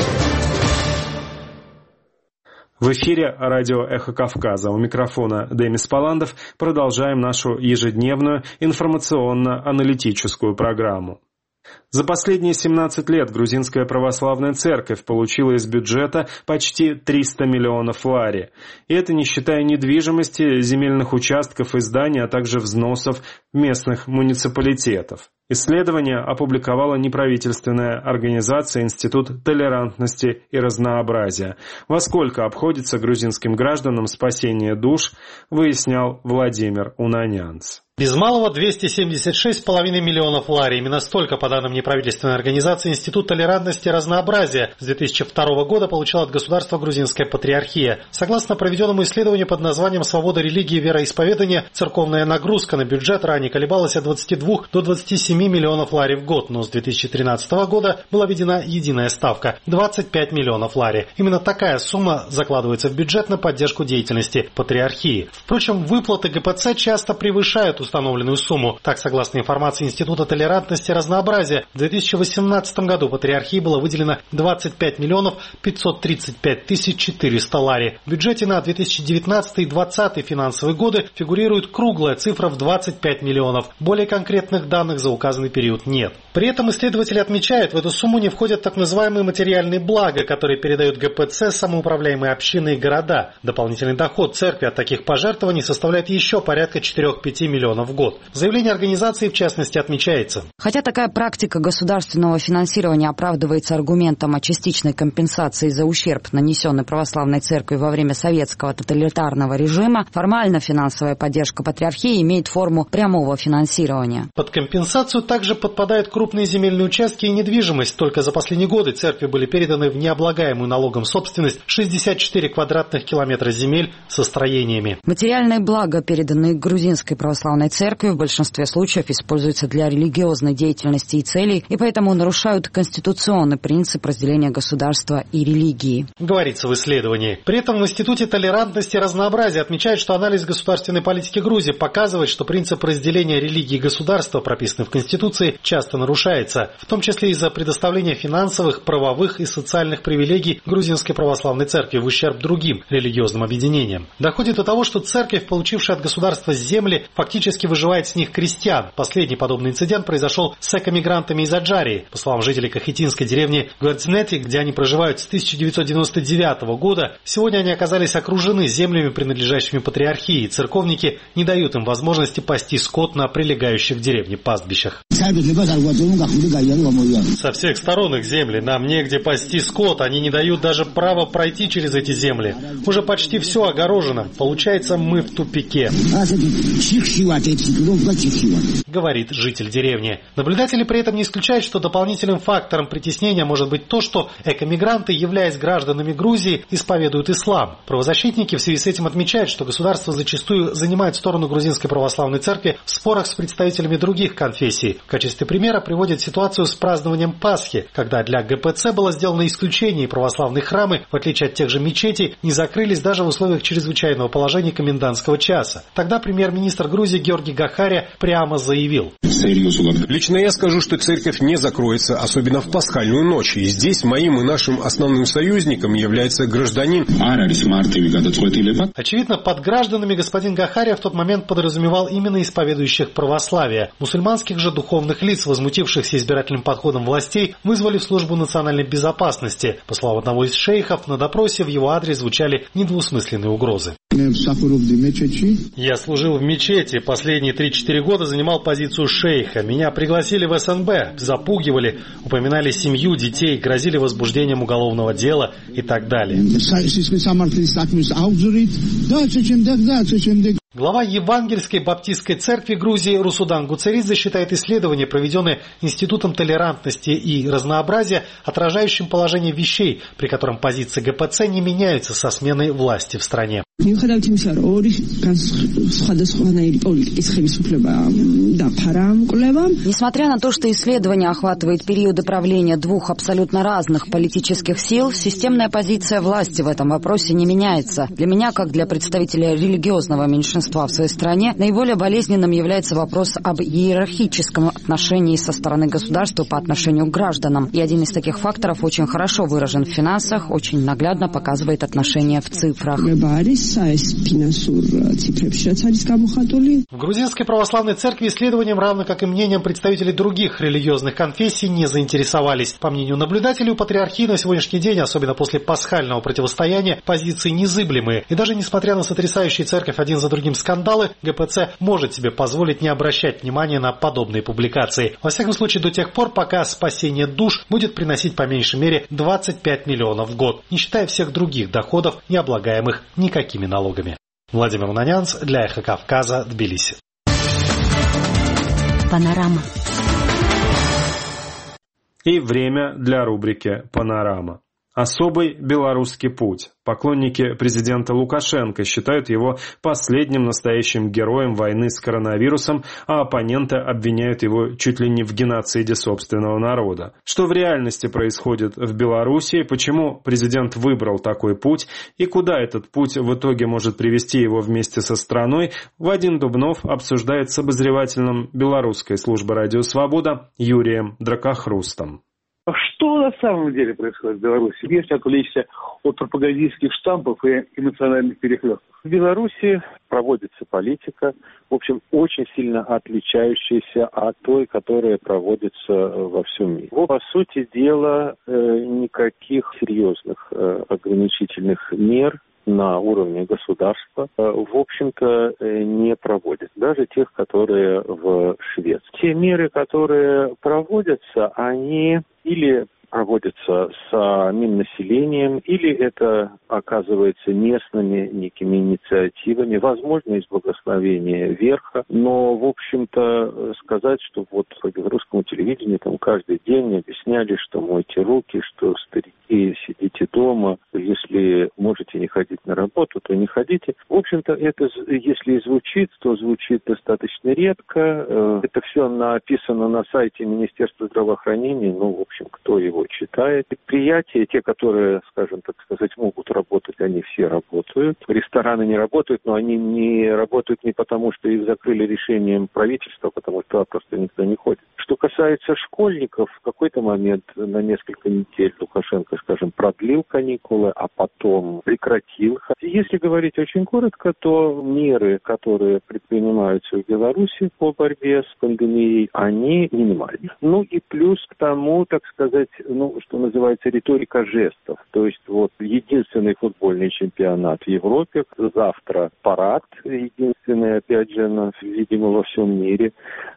В эфире радио «Эхо Кавказа». У микрофона Демис Паландов. Продолжаем нашу ежедневную информационно-аналитическую программу. За последние 17 лет Грузинская православная церковь получила из бюджета почти 300 миллионов лари. И это не считая недвижимости, земельных участков и зданий, а также взносов местных муниципалитетов. Исследование опубликовала неправительственная организация Институт толерантности и разнообразия. Во сколько обходится грузинским гражданам спасение душ, выяснял Владимир Унанянц. Без малого 276,5 миллионов лари. Именно столько, по данным неправительственной организации Институт толерантности и разнообразия, с 2002 года получила от государства Грузинская патриархия. Согласно проведенному исследованию под названием «Свобода религии и вероисповедания», церковная нагрузка на бюджет ранее колебалась от 22 до 27 миллионов лари в год, но с 2013 года была введена единая ставка – 25 миллионов лари. Именно такая сумма закладывается в бюджет на поддержку деятельности патриархии. Впрочем, выплаты ГПЦ часто превышают установленную сумму. Так, согласно информации Института толерантности и разнообразия, в 2018 году патриархии было выделено 25 миллионов 535 тысяч 400 лари. В бюджете на 2019 и 2020 финансовые годы фигурирует круглая цифра в 25 миллионов. Более конкретных данных за указанный период нет. При этом исследователи отмечают, в эту сумму не входят так называемые материальные блага, которые передают ГПЦ самоуправляемые общины и города. Дополнительный доход церкви от таких пожертвований составляет еще порядка 4-5 миллионов в год. В заявлении организации, в частности, отмечается. Хотя такая практика государственного финансирования оправдывается аргументом о частичной компенсации за ущерб, нанесенный православной церкви во время советского тоталитарного режима, формально финансовая поддержка патриархии имеет форму прямого финансирования. Под компенсацию также подпадают крупные земельные участки и недвижимость. Только за последние годы церкви были переданы в необлагаемую налогом собственность 64 квадратных километра земель со строениями. Материальные блага, переданные Грузинской православной церкви, в большинстве случаев используются для религиозной деятельности и целей, и поэтому нарушают конституционный принцип разделения государства и религии. Говорится в исследовании. При этом в Институте толерантности и разнообразия отмечают, что анализ государственной политики Грузии показывает, что принцип разделения религии и государства, прописанный в Конституции, часто нарушается, в том числе из-за предоставления финансовых, правовых и социальных привилегий Грузинской православной церкви в ущерб другим религиозным объединениям. Доходит до того, что церковь, получившая от государства земли, фактически выживает с них крестьян. Последний подобный инцидент произошел с эко-мигрантами из Аджарии. По словам жителей кахетинской деревни Гвардзнети, где они проживают с 1999 года, сегодня они оказались окружены землями, принадлежащими патриархии. Церковники не дают им возможности пасти скот на прилегающих к деревне пастбищах. Со всех сторон их земли, нам негде пасти скот, они не дают даже права пройти через эти земли. Уже почти все огорожено. Получается, мы в тупике, говорит житель деревни. Наблюдатели при этом не исключают, что дополнительным фактором притеснения может быть то, что эко-мигранты, являясь гражданами Грузии, исповедуют ислам. Правозащитники в связи с этим отмечают, что государство зачастую занимает сторону Грузинской православной церкви в спорах с представителями других конфессий. В качестве примера приводят ситуацию с празднованием Пасхи, когда для ГПЦ было сделано исключение, и православные храмы, в отличие от тех же мечетей, не закрылись даже в условиях чрезвычайного положения комендантского часа. Тогда премьер-министр Грузии Георгий Гахария прямо заявил: лично я скажу, что церковь не закроется, особенно в пасхальную ночь. И здесь моим и нашим основным союзником является гражданин. Очевидно, под гражданами господин Гахария в тот момент подразумевал именно исповедующих православие. Мусульманских же духовных лиц, возмутившихся избирательным подходом властей, вызвали в службу национальной безопасности. По словам одного из шейхов, на допросе в его адрес звучали недвусмысленные угрозы. Я служил в мечети, последние 3-4 года занимал позицию шейха. Меня пригласили в СНБ, запугивали, упоминали семью, детей, грозили возбуждением уголовного дела и так далее. Глава Евангельской баптистской церкви Грузии Русудан Гуцеридзе считает исследование, проведенное Институтом толерантности и разнообразия, отражающим положение вещей, при котором позиции ГПЦ не меняются со сменой власти в стране. Несмотря на то, что исследование охватывает периоды правления двух абсолютно разных политических сил, системная позиция власти в этом вопросе не меняется. Для меня, как для представителя религиозного меньшинства в своей стране, наиболее болезненным является вопрос об иерархическом отношении со стороны государства по отношению к гражданам. И один из таких факторов очень хорошо выражен в финансах, очень наглядно показывает отношения в цифрах. В Грузинской православной церкви исследованием, равно как и мнением представителей других религиозных конфессий, не заинтересовались. По мнению наблюдателей, у патриархии на сегодняшний день, особенно после пасхального противостояния, позиции незыблемые. И даже несмотря на сотрясающие церковь один за другим скандалы, ГПЦ может себе позволить не обращать внимания на подобные публикации. Во всяком случае, до тех пор, пока спасение душ будет приносить по меньшей мере 25 миллионов в год, не считая всех других доходов, не облагаемых никакими налогами. Владимир Унанянц для Эхо Кавказа, Тбилиси. Панорама. И время для рубрики «Панорама». Особый белорусский путь. Поклонники президента Лукашенко считают его последним настоящим героем войны с коронавирусом, а оппоненты обвиняют его чуть ли не в геноциде собственного народа. Что в реальности происходит в Беларуси, почему президент выбрал такой путь и куда этот путь в итоге может привести его вместе со страной, Вадим Дубнов обсуждает с обозревателем белорусской службы «Радио Свобода» Юрием Дракохрустом. Что на самом деле происходит в Беларуси, если отвлечься от пропагандистских штампов и эмоциональных перехлестов? В Беларуси проводится политика, в общем, очень сильно отличающаяся от той, которая проводится во всем мире. По сути дела, никаких серьезных ограничительных мер на уровне государства, в общем-то, не проводят. Даже тех, которые в Швеции. Те меры, которые проводятся, они или проводятся с самим населением, или это оказывается местными некими инициативами, возможно, из благословения верха, но, в общем-то, сказать, что вот по белорусскому телевидению там каждый день объясняли, что мойте руки, что старики, сидите дома, если можете не ходить на работу, то не ходите. В общем-то, это, если и звучит, то звучит достаточно редко. Это все написано на сайте Министерства здравоохранения, ну, в общем, кто его читает. Предприятия, те, которые, скажем, так сказать, могут работать, они все работают. Рестораны не работают, но они не работают не потому, что их закрыли решением правительства, а потому что просто никто не ходит. Что касается школьников, в какой-то момент на несколько недель Лукашенко, скажем, продлил каникулы, а потом прекратил. Если говорить очень коротко, то меры, которые предпринимаются в Беларуси по борьбе с пандемией, они минимальны. Ну и плюс к тому, так сказать, ну, что называется, риторика жестов. То есть вот единственный футбольный чемпионат в Европе, завтра парад, единственный, опять же, видимо, во всем мире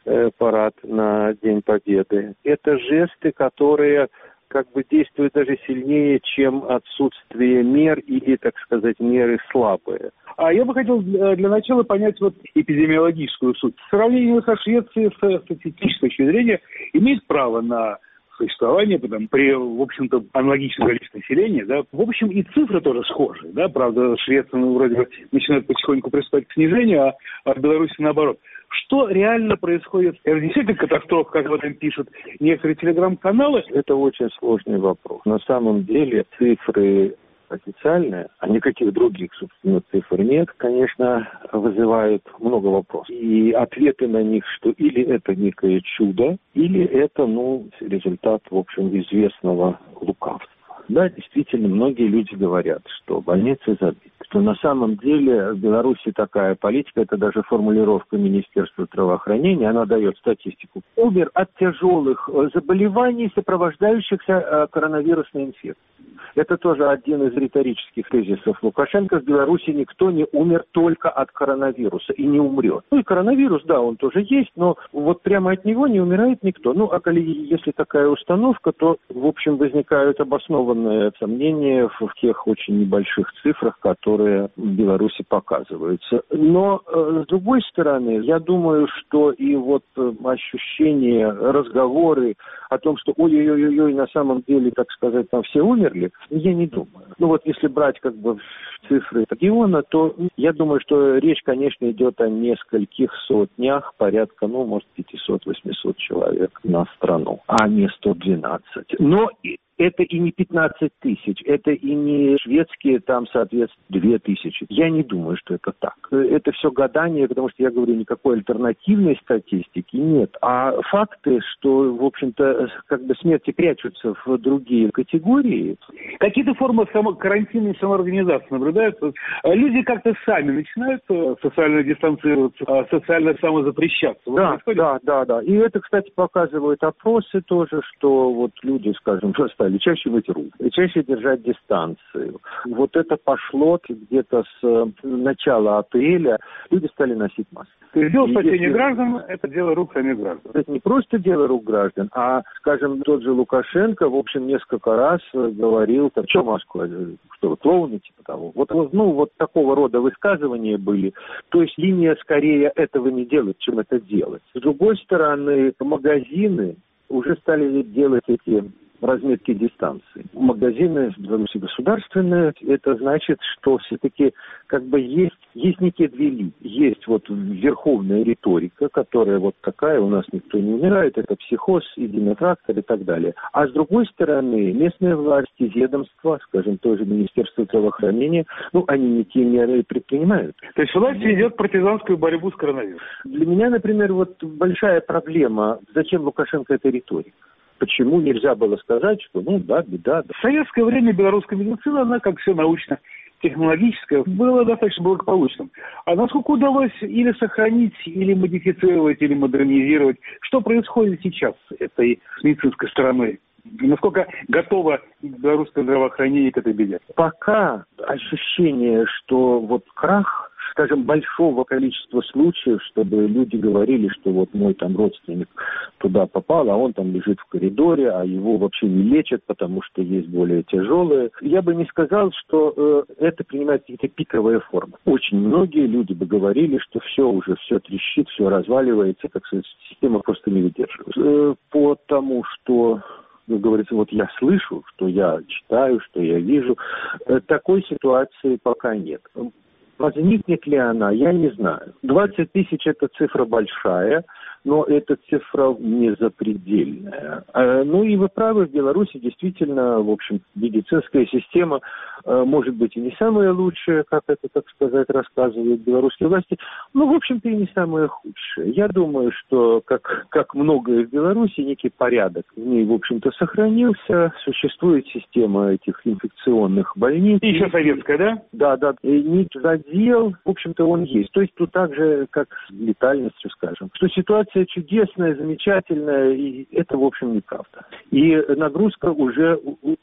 парад на День Победы. Это жесты, которые как бы действуют даже сильнее, чем отсутствие мер или, так сказать, меры слабые. А я бы хотел для начала понять вот эпидемиологическую суть. В сравнении со Швецией с статистической точки зрения имеет право на существование, потому при, в общем-то, аналогичном количестве населения, да, в общем, и цифры тоже схожи, да, правда, Швеция, ну, вроде бы начинает потихоньку приступать к снижению, а в Беларуси наоборот. Что реально происходит? Это действительно катастрофа, как об этом пишут некоторые телеграм-каналы? Это очень сложный вопрос. На самом деле цифры официальные, а никаких других, собственно, цифр нет, конечно, вызывают много вопросов. И ответы на них, что или это некое чудо, или это, ну, результат, в общем, известного лукавства. Да, действительно, многие люди говорят, что больницы забиты. Что на самом деле в Беларуси такая политика, это даже формулировка Министерства здравоохранения, она дает статистику. Умер от тяжелых заболеваний, сопровождающихся коронавирусной инфекцией. Это тоже один из риторических тезисов Лукашенко. В Беларуси никто не умер только от коронавируса и не умрет. Ну и коронавирус, да, он тоже есть, но вот прямо от него не умирает никто. Ну, а если такая установка, то, в общем, возникают обоснованные сомнения в тех очень небольших цифрах, которые в Беларуси показываются. Но, с другой стороны, я думаю, что и вот ощущение, разговоры о том, что ой-ой-ой, на самом деле, так сказать, там все умерли, я не думаю. Ну вот если брать как бы цифры региона, то я думаю, что речь, конечно, идет о нескольких сотнях, порядка, ну, может, 500-800 человек на страну, а не 112. Но это и не 15 тысяч, это и не шведские, там, соответственно, 2000. Я не думаю, что это так. Это все гадание, потому что, я говорю, никакой альтернативной статистики нет. А факты, что, в общем-то, как бы смерти прячутся в другие категории. Какие-то формы карантинной самоорганизации наблюдаются. Люди как-то сами начинают социально дистанцироваться, социально самозапрещаться. Да. И это, кстати, показывают опросы тоже, что вот люди, скажем, стали стали чаще мыть руки, чаще держать дистанцию. Вот это пошло где-то с начала апреля, люди стали носить маски. То есть дело спасения граждан – это дело рук самих граждан. Это не просто дело рук граждан, а, скажем, тот же Лукашенко, в общем, несколько раз говорил, так, что маску, что вы клоуны, типа того. Вот такого рода высказывания были. То есть линия скорее этого не делает, чем это делать. С другой стороны, магазины уже стали делать эти разметки дистанции. Магазины в Беларуси государственные, это значит, что все-таки как бы есть некие две линии. Есть вот верховная риторика, которая вот такая, у нас никто не умирает, это психоз, единый трактор и так далее. А с другой стороны, местные власти, ведомства, скажем, тоже Министерство здравоохранения, они не те меры предпринимают. То есть власть ведет партизанскую борьбу с коронавирусом? Для меня, например, вот большая проблема, зачем Лукашенко эта риторика? Почему нельзя было сказать, что, беда. Да. В советское время белорусская медицина, она, как все научно-технологическое, была достаточно благополучным. А насколько удалось или сохранить, или модифицировать, или модернизировать? Что происходит сейчас с этой медицинской стороной? Насколько готово белорусское здравоохранение к этой беде? Пока ощущение, что вот крах, скажем, большого количества случаев, чтобы люди говорили, что вот мой там родственник туда попал, а он там лежит в коридоре, а его вообще не лечат, потому что есть более тяжелые. Я бы не сказал, что это принимает какие-то пиковые формы. Очень многие люди бы говорили, что все трещит, все разваливается, как сказать, система просто не выдерживает. Потому что, как говорится, вот я слышу, что я читаю, что я вижу, такой ситуации пока нет. Возникнет ли она, я не знаю. 20 тысяч – это цифра большая, но эта цифра не запредельная. И вы правы, в Беларуси действительно, в общем, медицинская система может быть и не самая лучшая, как это, так сказать, рассказывают белорусские власти, но, в общем-то, и не самая худшая. Я думаю, что, как многое в Беларуси, некий порядок в ней, в общем-то, сохранился. Существует система этих инфекционных больниц. И еще советская, да? Да. И задел, в общем-то, он есть. То есть тут так же, как с летальностью, скажем, что ситуация чудесная, замечательная, и это, в общем, неправда. И нагрузка уже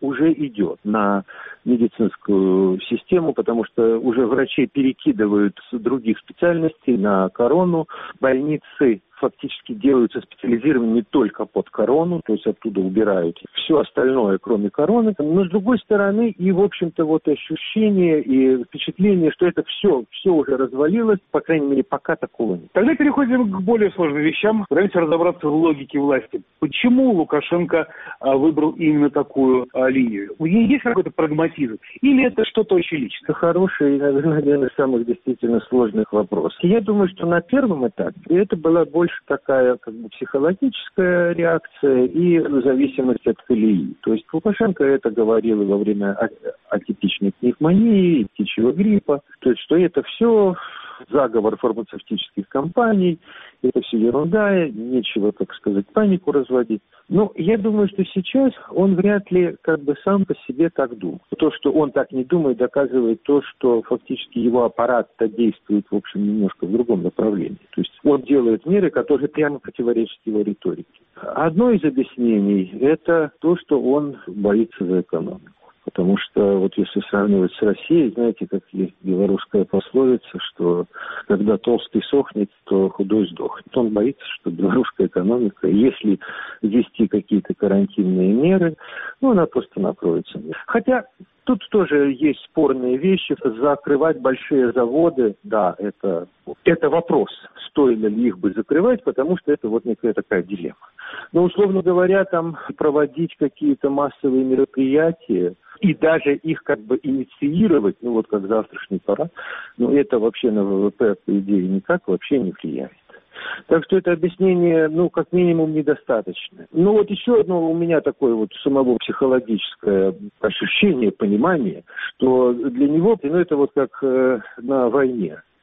идет на медицинскую систему, потому что уже врачи перекидывают с других специальностей на корону. Больницы фактически делаются специализированными не только под корону, то есть оттуда убирают все остальное, кроме короны. Но, с другой стороны, и, в общем-то, вот ощущение и впечатление, что это все уже развалилось, по крайней мере, пока такого нет. Тогда переходим к более сложным вещам. Пытаемся разобраться в логике власти. Почему Лукашенко выбрал именно такую линию? Есть какой-то прагматизм? Или это что-то очень личное? Это хороший и, наверное, один из самых действительно сложных вопросов. Я думаю, что на первом этапе это была больше такая как бы психологическая реакция и в зависимости от колеи. То есть Лукашенко это говорил во время атипичной пневмонии, птичьего гриппа. То есть что это все заговор фармацевтических компаний, это все ерунда, нечего, так сказать, панику разводить. Но я думаю, что сейчас он вряд ли как бы сам по себе так думает. То, что он так не думает, доказывает то, что фактически его аппарат-то действует, в общем, немножко в другом направлении. То есть он делает меры, которые прямо противоречат его риторике. Одно из объяснений – это то, что он боится за экономику. Потому что вот если сравнивать с Россией, знаете, как есть белорусская пословица, что когда толстый сохнет, то худой сдохнет. Он боится, что белорусская экономика, если ввести какие-то карантинные меры, она просто накроется. Хотя тут тоже есть спорные вещи. Закрывать большие заводы, да, это вопрос, стоило ли их бы закрывать, потому что это вот некая такая дилемма. Но, условно говоря, там проводить какие-то массовые мероприятия и даже их как бы инициировать, как завтрашний парад, это вообще на ВВП, по идее, никак вообще не влияет. Так что это объяснение, как минимум, недостаточно. Еще одно у меня такое вот самого психологическое ощущение, понимание, что для него, это вот как на войне.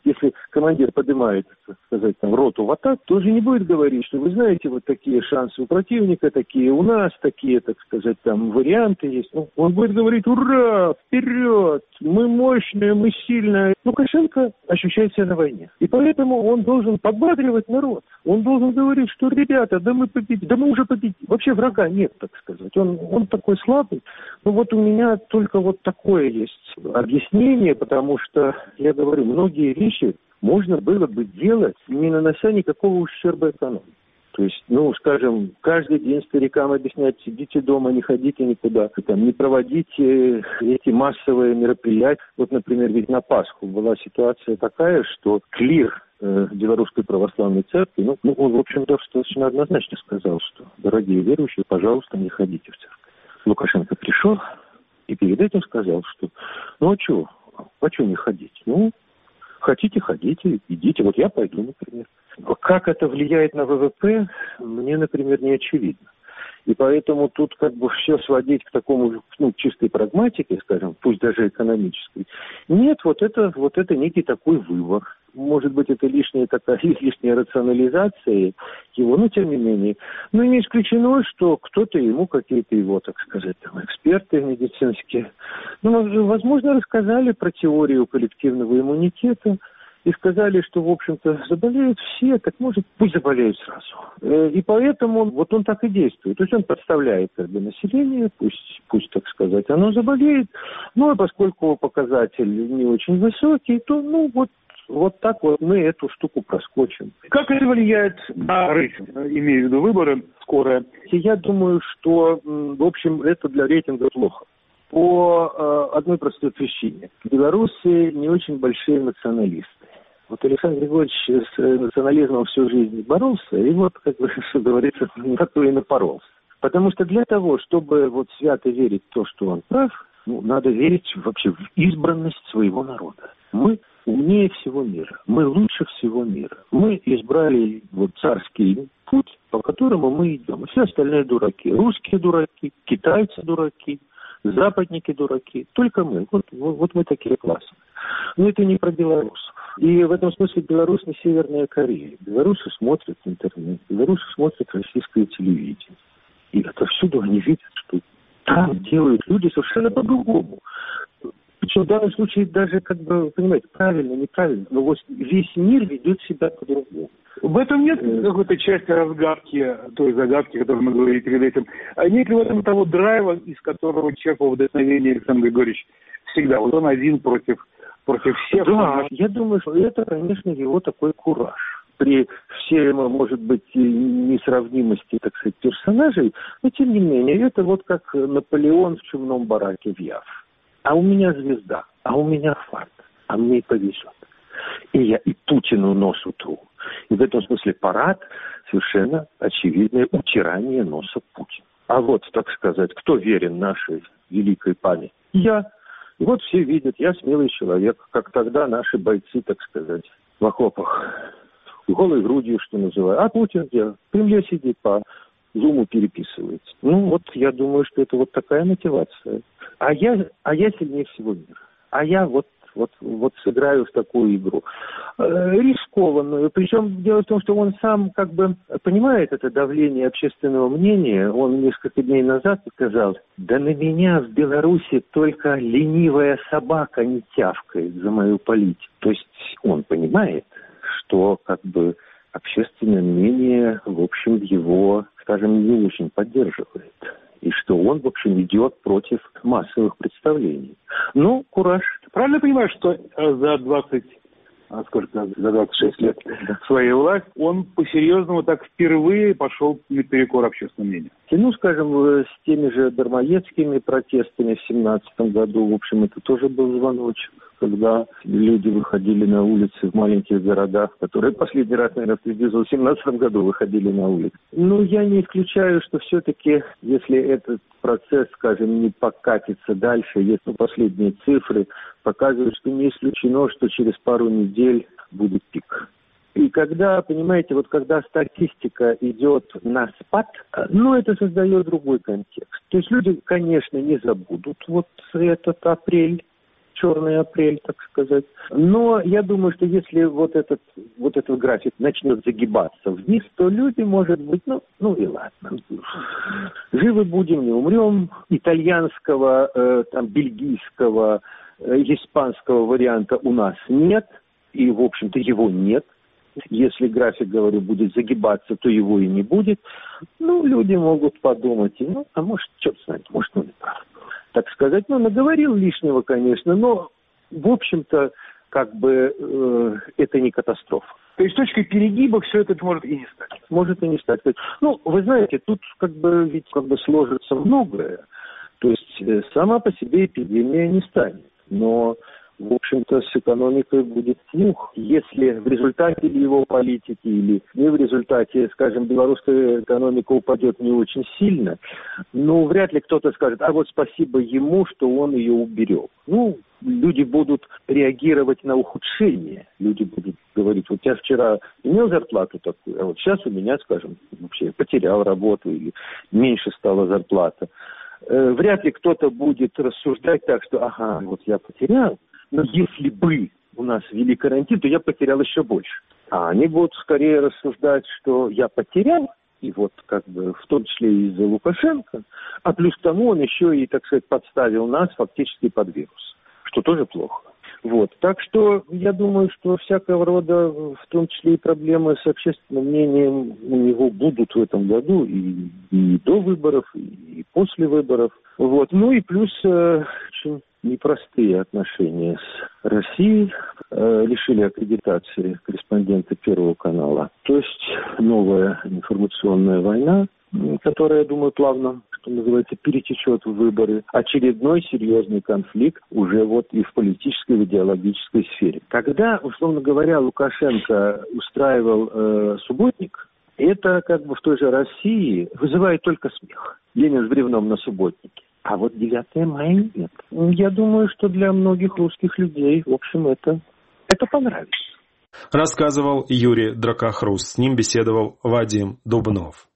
если командир поднимает, так сказать, там, роту в атаку, то уже не будет говорить, что вы знаете, вот такие шансы у противника, такие у нас, такие, так сказать, там варианты есть. Ну, он будет говорить: ура, вперед, мы мощные, мы сильные. Лукашенко ощущает себя на войне. И поэтому он должен подбадривать народ. Он должен говорить, что, ребята, да мы победим, да мы уже победим. Вообще врага нет, так сказать. Он такой слабый. Ну вот у меня только вот такое есть объяснение, потому что, я говорю, многие вещи можно было бы делать, не нанося никакого ущерба экономике. То есть, ну, скажем, каждый день старикам объяснять: сидите дома, не ходите никуда, там, не проводите эти массовые мероприятия. Вот, например, ведь на Пасху была ситуация такая, что клир Белорусской православной церкви, ну, он, в общем, достаточно однозначно сказал, что, дорогие верующие, пожалуйста, не ходите в церковь. Лукашенко пришел и перед этим сказал, что, ну, а что не ходить? Ну, хотите, ходите, идите. Вот я пойду, например. Как это влияет на ВВП, мне, например, не очевидно. И поэтому тут как бы все сводить к такому, ну, чистой прагматике, скажем, пусть даже экономической. Нет, вот это некий такой выбор. Может быть, это лишняя рационализация его, но тем не менее. Но не исключено, что кто-то ему, какие-то его, так сказать, там, эксперты медицинские, ну, возможно, рассказали про теорию коллективного иммунитета, и сказали, что, в общем-то, заболеют все, так может, пусть заболеют сразу. И поэтому вот он так и действует. То есть он подставляет как бы население, пусть так сказать, оно заболеет. Ну, а поскольку показатель не очень высокий, то, ну, вот так вот мы эту штуку проскочим. Как это влияет на рейтинг, имею в виду выборы скорые? Я думаю, что, в общем, это для рейтинга плохо. По одной простой причине. В Беларуси не очень большие националисты. Вот Александр Григорьевич с национализмом всю жизнь боролся, и вот, как бы, что говорится, на то и напоролся. Потому что для того, чтобы вот свято верить в то, что он прав, ну, надо верить вообще в избранность своего народа. Мы умнее всего мира, мы лучше всего мира. Мы избрали вот царский путь, по которому мы идем. И все остальные дураки. Русские дураки, китайцы дураки, западники дураки. Только мы. Вот мы такие классные. Но это не про белорусов. И в этом смысле Беларусь не Северная Корея. Белорусы смотрят интернет, белорусы смотрят российское телевидение. И отовсюду они видят, что там делают люди совершенно по-другому. Причем в данном случае даже, как бы, понимаете, правильно, неправильно, но вот весь мир ведет себя по-другому. В этом нет какой-то части разгадки, той загадки, о которой мы говорили перед этим. А нет ли в этом того драйва, из которого черпал вдохновение Александр Григорьевич всегда? Вот он один против всех. Да, я думаю, что это, конечно, его такой кураж. При всей, может быть, несравнимости, так сказать, персонажей, но тем не менее, это вот как Наполеон в чумном бараке в Яв. А у меня звезда, а у меня фарт, а мне и повезет. И я и Путину нос утру. И в этом смысле парад совершенно очевидное утирание носа Путина. А вот, так сказать, кто верен нашей великой памяти? Я. И вот все видят, я смелый человек, как тогда наши бойцы, так сказать, в окопах, голой грудью, что называют. А Путин где? В Кремле сидит, по зуму переписывается. Ну вот, я думаю, что это вот такая мотивация. А я сильнее всего мира. А я вот сыграю в такую игру. Рискованную. Причем дело в том, что он сам как бы понимает это давление общественного мнения. Он несколько дней назад сказал: да на меня в Беларуси только ленивая собака не тявкает за мою политику. То есть он понимает, что как бы общественное мнение, в общем, его, скажем, не очень поддерживает. И что он, в общем, идет против массовых представлений. Ну, кураж. Правильно понимаешь, что за 26 лет своей власти он по-серьезному так впервые пошел наперекор общественному мнению? Ну, скажем, с теми же дармоедскими протестами в 2017 году, в общем, это тоже был звоночек, когда люди выходили на улицы в маленьких городах, которые последний раз, наверное, в 2017 году выходили на улицы. Ну, я не исключаю, что все-таки, если этот процесс, скажем, не покатится дальше, если последние цифры показывают, что не исключено, что через пару недель будет пик. И когда, понимаете, вот когда статистика идет на спад, ну, это создает другой контекст. То есть люди, конечно, не забудут вот этот апрель, черный апрель, так сказать. Но я думаю, что если вот этот график начнет загибаться вниз, то люди, может быть, ну и ладно. Живы будем, не умрем. Итальянского, бельгийского, испанского варианта у нас нет. И, в общем-то, его нет. Если график, говорю, будет загибаться, то его и не будет. Люди могут подумать, а может, черт знает, может, он и прав. Так сказать, наговорил лишнего, конечно, но, в общем-то, это не катастрофа. То есть точкой перегиба все это может и не стать. Может и не стать. Вы знаете, тут сложится многое. То есть сама по себе эпидемия не станет. Но, в общем-то, с экономикой будет снюх. Если в результате его политики или не в результате, скажем, белорусская экономика упадет не очень сильно, вряд ли кто-то скажет, спасибо ему, что он ее уберег. Люди будут реагировать на ухудшение. Люди будут говорить, я вчера имел зарплату такую, а сейчас у меня, скажем, вообще потерял работу или меньше стала зарплата. Вряд ли кто-то будет рассуждать так, что, я потерял, но если бы у нас ввели карантин, то я потерял еще больше. А они будут скорее рассуждать, что я потерял, и в том числе из-за Лукашенко, а плюс к тому он еще и, так сказать, подставил нас фактически под вирус, что тоже плохо. Так что я думаю, что всякого рода, в том числе и проблемы с общественным мнением у него будут в этом году и до выборов, и после выборов. И плюс очень непростые отношения с Россией. Лишили аккредитации корреспондента Первого канала. То есть новая информационная война, которая, я думаю, плавно, что называется, перетечет в выборы. Очередной серьезный конфликт уже и в политической, в идеологической сфере. Когда, условно говоря, Лукашенко устраивал субботник, это в той же России вызывает только смех. Ленин с бревном на субботнике. А 9 мая нет. Я думаю, что для многих русских людей, в общем, это понравится. Рассказывал Юрий Дракохруст. С ним беседовал Вадим Дубнов.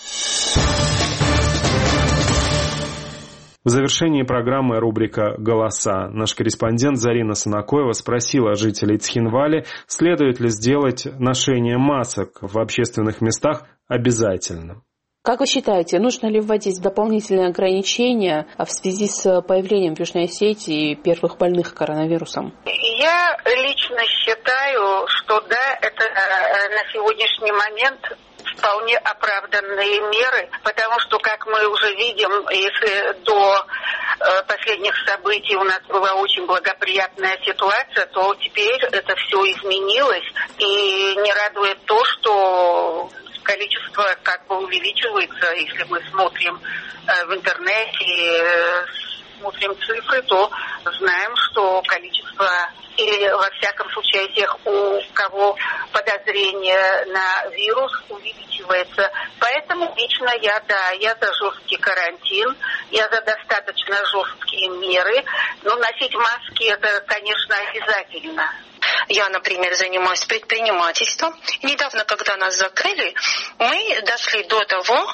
В завершении программы рубрика «Голоса». Наш корреспондент Зарина Санакоева спросила жителей Цхинвали, следует ли сделать ношение масок в общественных местах обязательным. Как вы считаете, нужно ли вводить дополнительные ограничения в связи с появлением в Южной Осетии первых больных коронавирусом? Я лично считаю, что да, это на сегодняшний момент вполне оправданные меры, потому что, как мы уже видим, если до последних событий у нас была очень благоприятная ситуация, то теперь это все изменилось, и не радует то, что количество увеличивается. Если мы смотрим в интернете, смотрим цифры, то знаем, что количество, или во всяком случае тех, у кого подозрение на вирус, увеличивается. Поэтому лично я за жесткий карантин, я за достаточно жесткие меры. Но носить маски это, конечно, обязательно. Я, например, занимаюсь предпринимательством. Недавно, когда нас закрыли, мы дошли до того,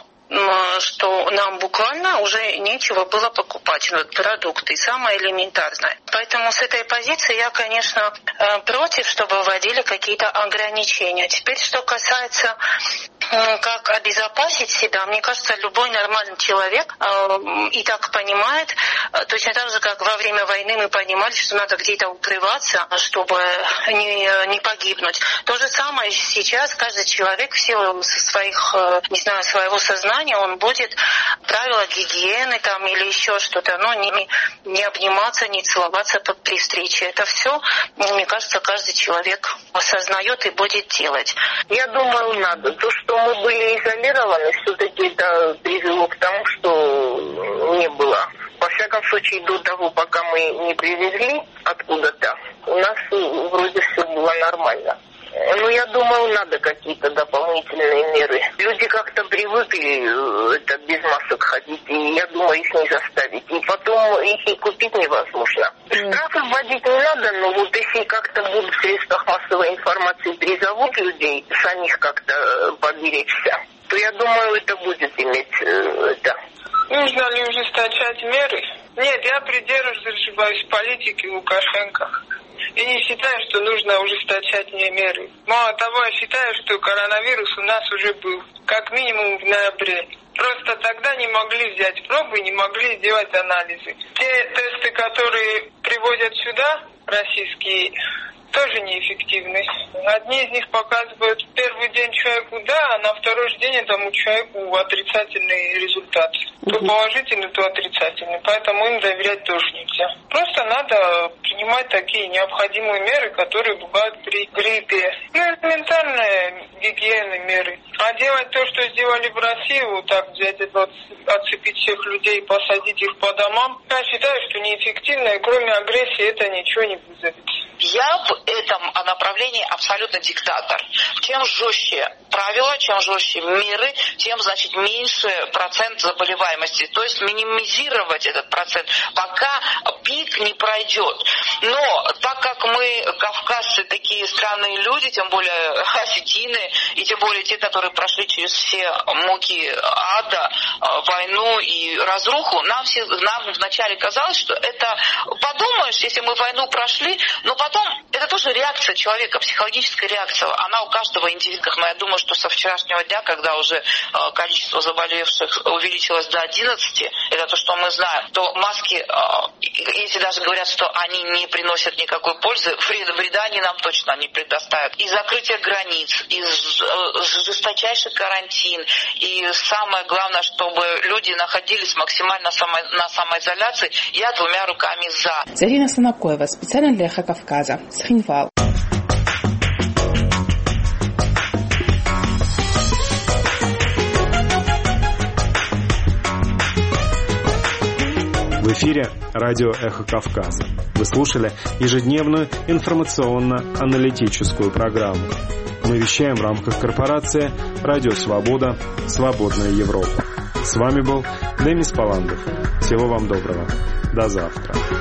что нам буквально уже нечего было покупать, продукты, самое элементарное. Поэтому с этой позиции я, конечно, против, чтобы вводили какие-то ограничения. Теперь, что касается, как обезопасить себя, мне кажется, любой нормальный человек и так понимает, точно так же, как во время войны мы понимали, что надо где-то укрываться, чтобы не погибнуть. То же самое сейчас каждый человек в силу своего сознания, он будет правила гигиены или еще что-то, но не обниматься, не целоваться при встрече. Это все, мне кажется, каждый человек осознает и будет делать. Я думаю, надо. То, что мы были изолированы, все-таки это привело к тому, что не было. Во всяком случае, до того, пока мы не привезли откуда-то, у нас вроде все было нормально. Я думаю, надо какие-то дополнительные меры. Люди как-то привыкли без масок ходить, и я думаю, их не заставить. И потом их и купить невозможно. Штрафы вводить не надо, но если как-то будут в средствах массовой информации призовут людей самих как-то поберечься, то я думаю, это будет иметь Нужно ли ужесточать меры? Нет, я придерживаюсь политики Лукашенко. И не считаю, что нужно ужесточать меры. Мало того, я считаю, что коронавирус у нас уже был, как минимум в ноябре. Просто тогда не могли взять пробы, не могли сделать анализы. Те тесты, которые привозят сюда, российские, тоже неэффективны. Одни из них показывают в первый день человеку да, а на второй же день этому человеку отрицательный результат. То положительный, то отрицательный. Поэтому им доверять тоже нельзя. Просто надо принимать такие необходимые меры, которые бывают при гриппе. Элементарные гигиенные меры. А делать то, что сделали в России, вот так взять, отцепить всех людей и посадить их по домам, я считаю, что неэффективно, и кроме агрессии это ничего не вызовет. Я в этом направлении абсолютно диктатор. Чем жестче правила, чем жестче меры, тем, значит, меньше процент заболеваемости. То есть минимизировать этот процент, пока пик не пройдет. Но так как мы, кавказцы, такие странные люди, тем более осетины, и тем более те, которые прошли через все муки ада, войну и разруху, нам вначале казалось, что это, подумаешь, если мы войну прошли, но потом это тоже реакция человека, психологическая реакция. Она у каждого индивида. Но я думаю, что со вчерашнего дня, когда уже количество заболевших увеличилось до 11, это то, что мы знаем, то маски, если даже говорят, что они не приносят никакой пользы, вреда они нам точно не предоставят. И закрытие границ, и жесточайший карантин, и самое главное, чтобы люди находились максимально на самоизоляции, я двумя руками за. Зарина Санакоева, специально для Эхо Кавказа, Схинвал. В эфире радио «Эхо Кавказа». Вы слушали ежедневную информационно-аналитическую программу. Мы вещаем в рамках корпорации «Радио Свобода. Свободная Европа». С вами был Демис Паландов. Всего вам доброго. До завтра.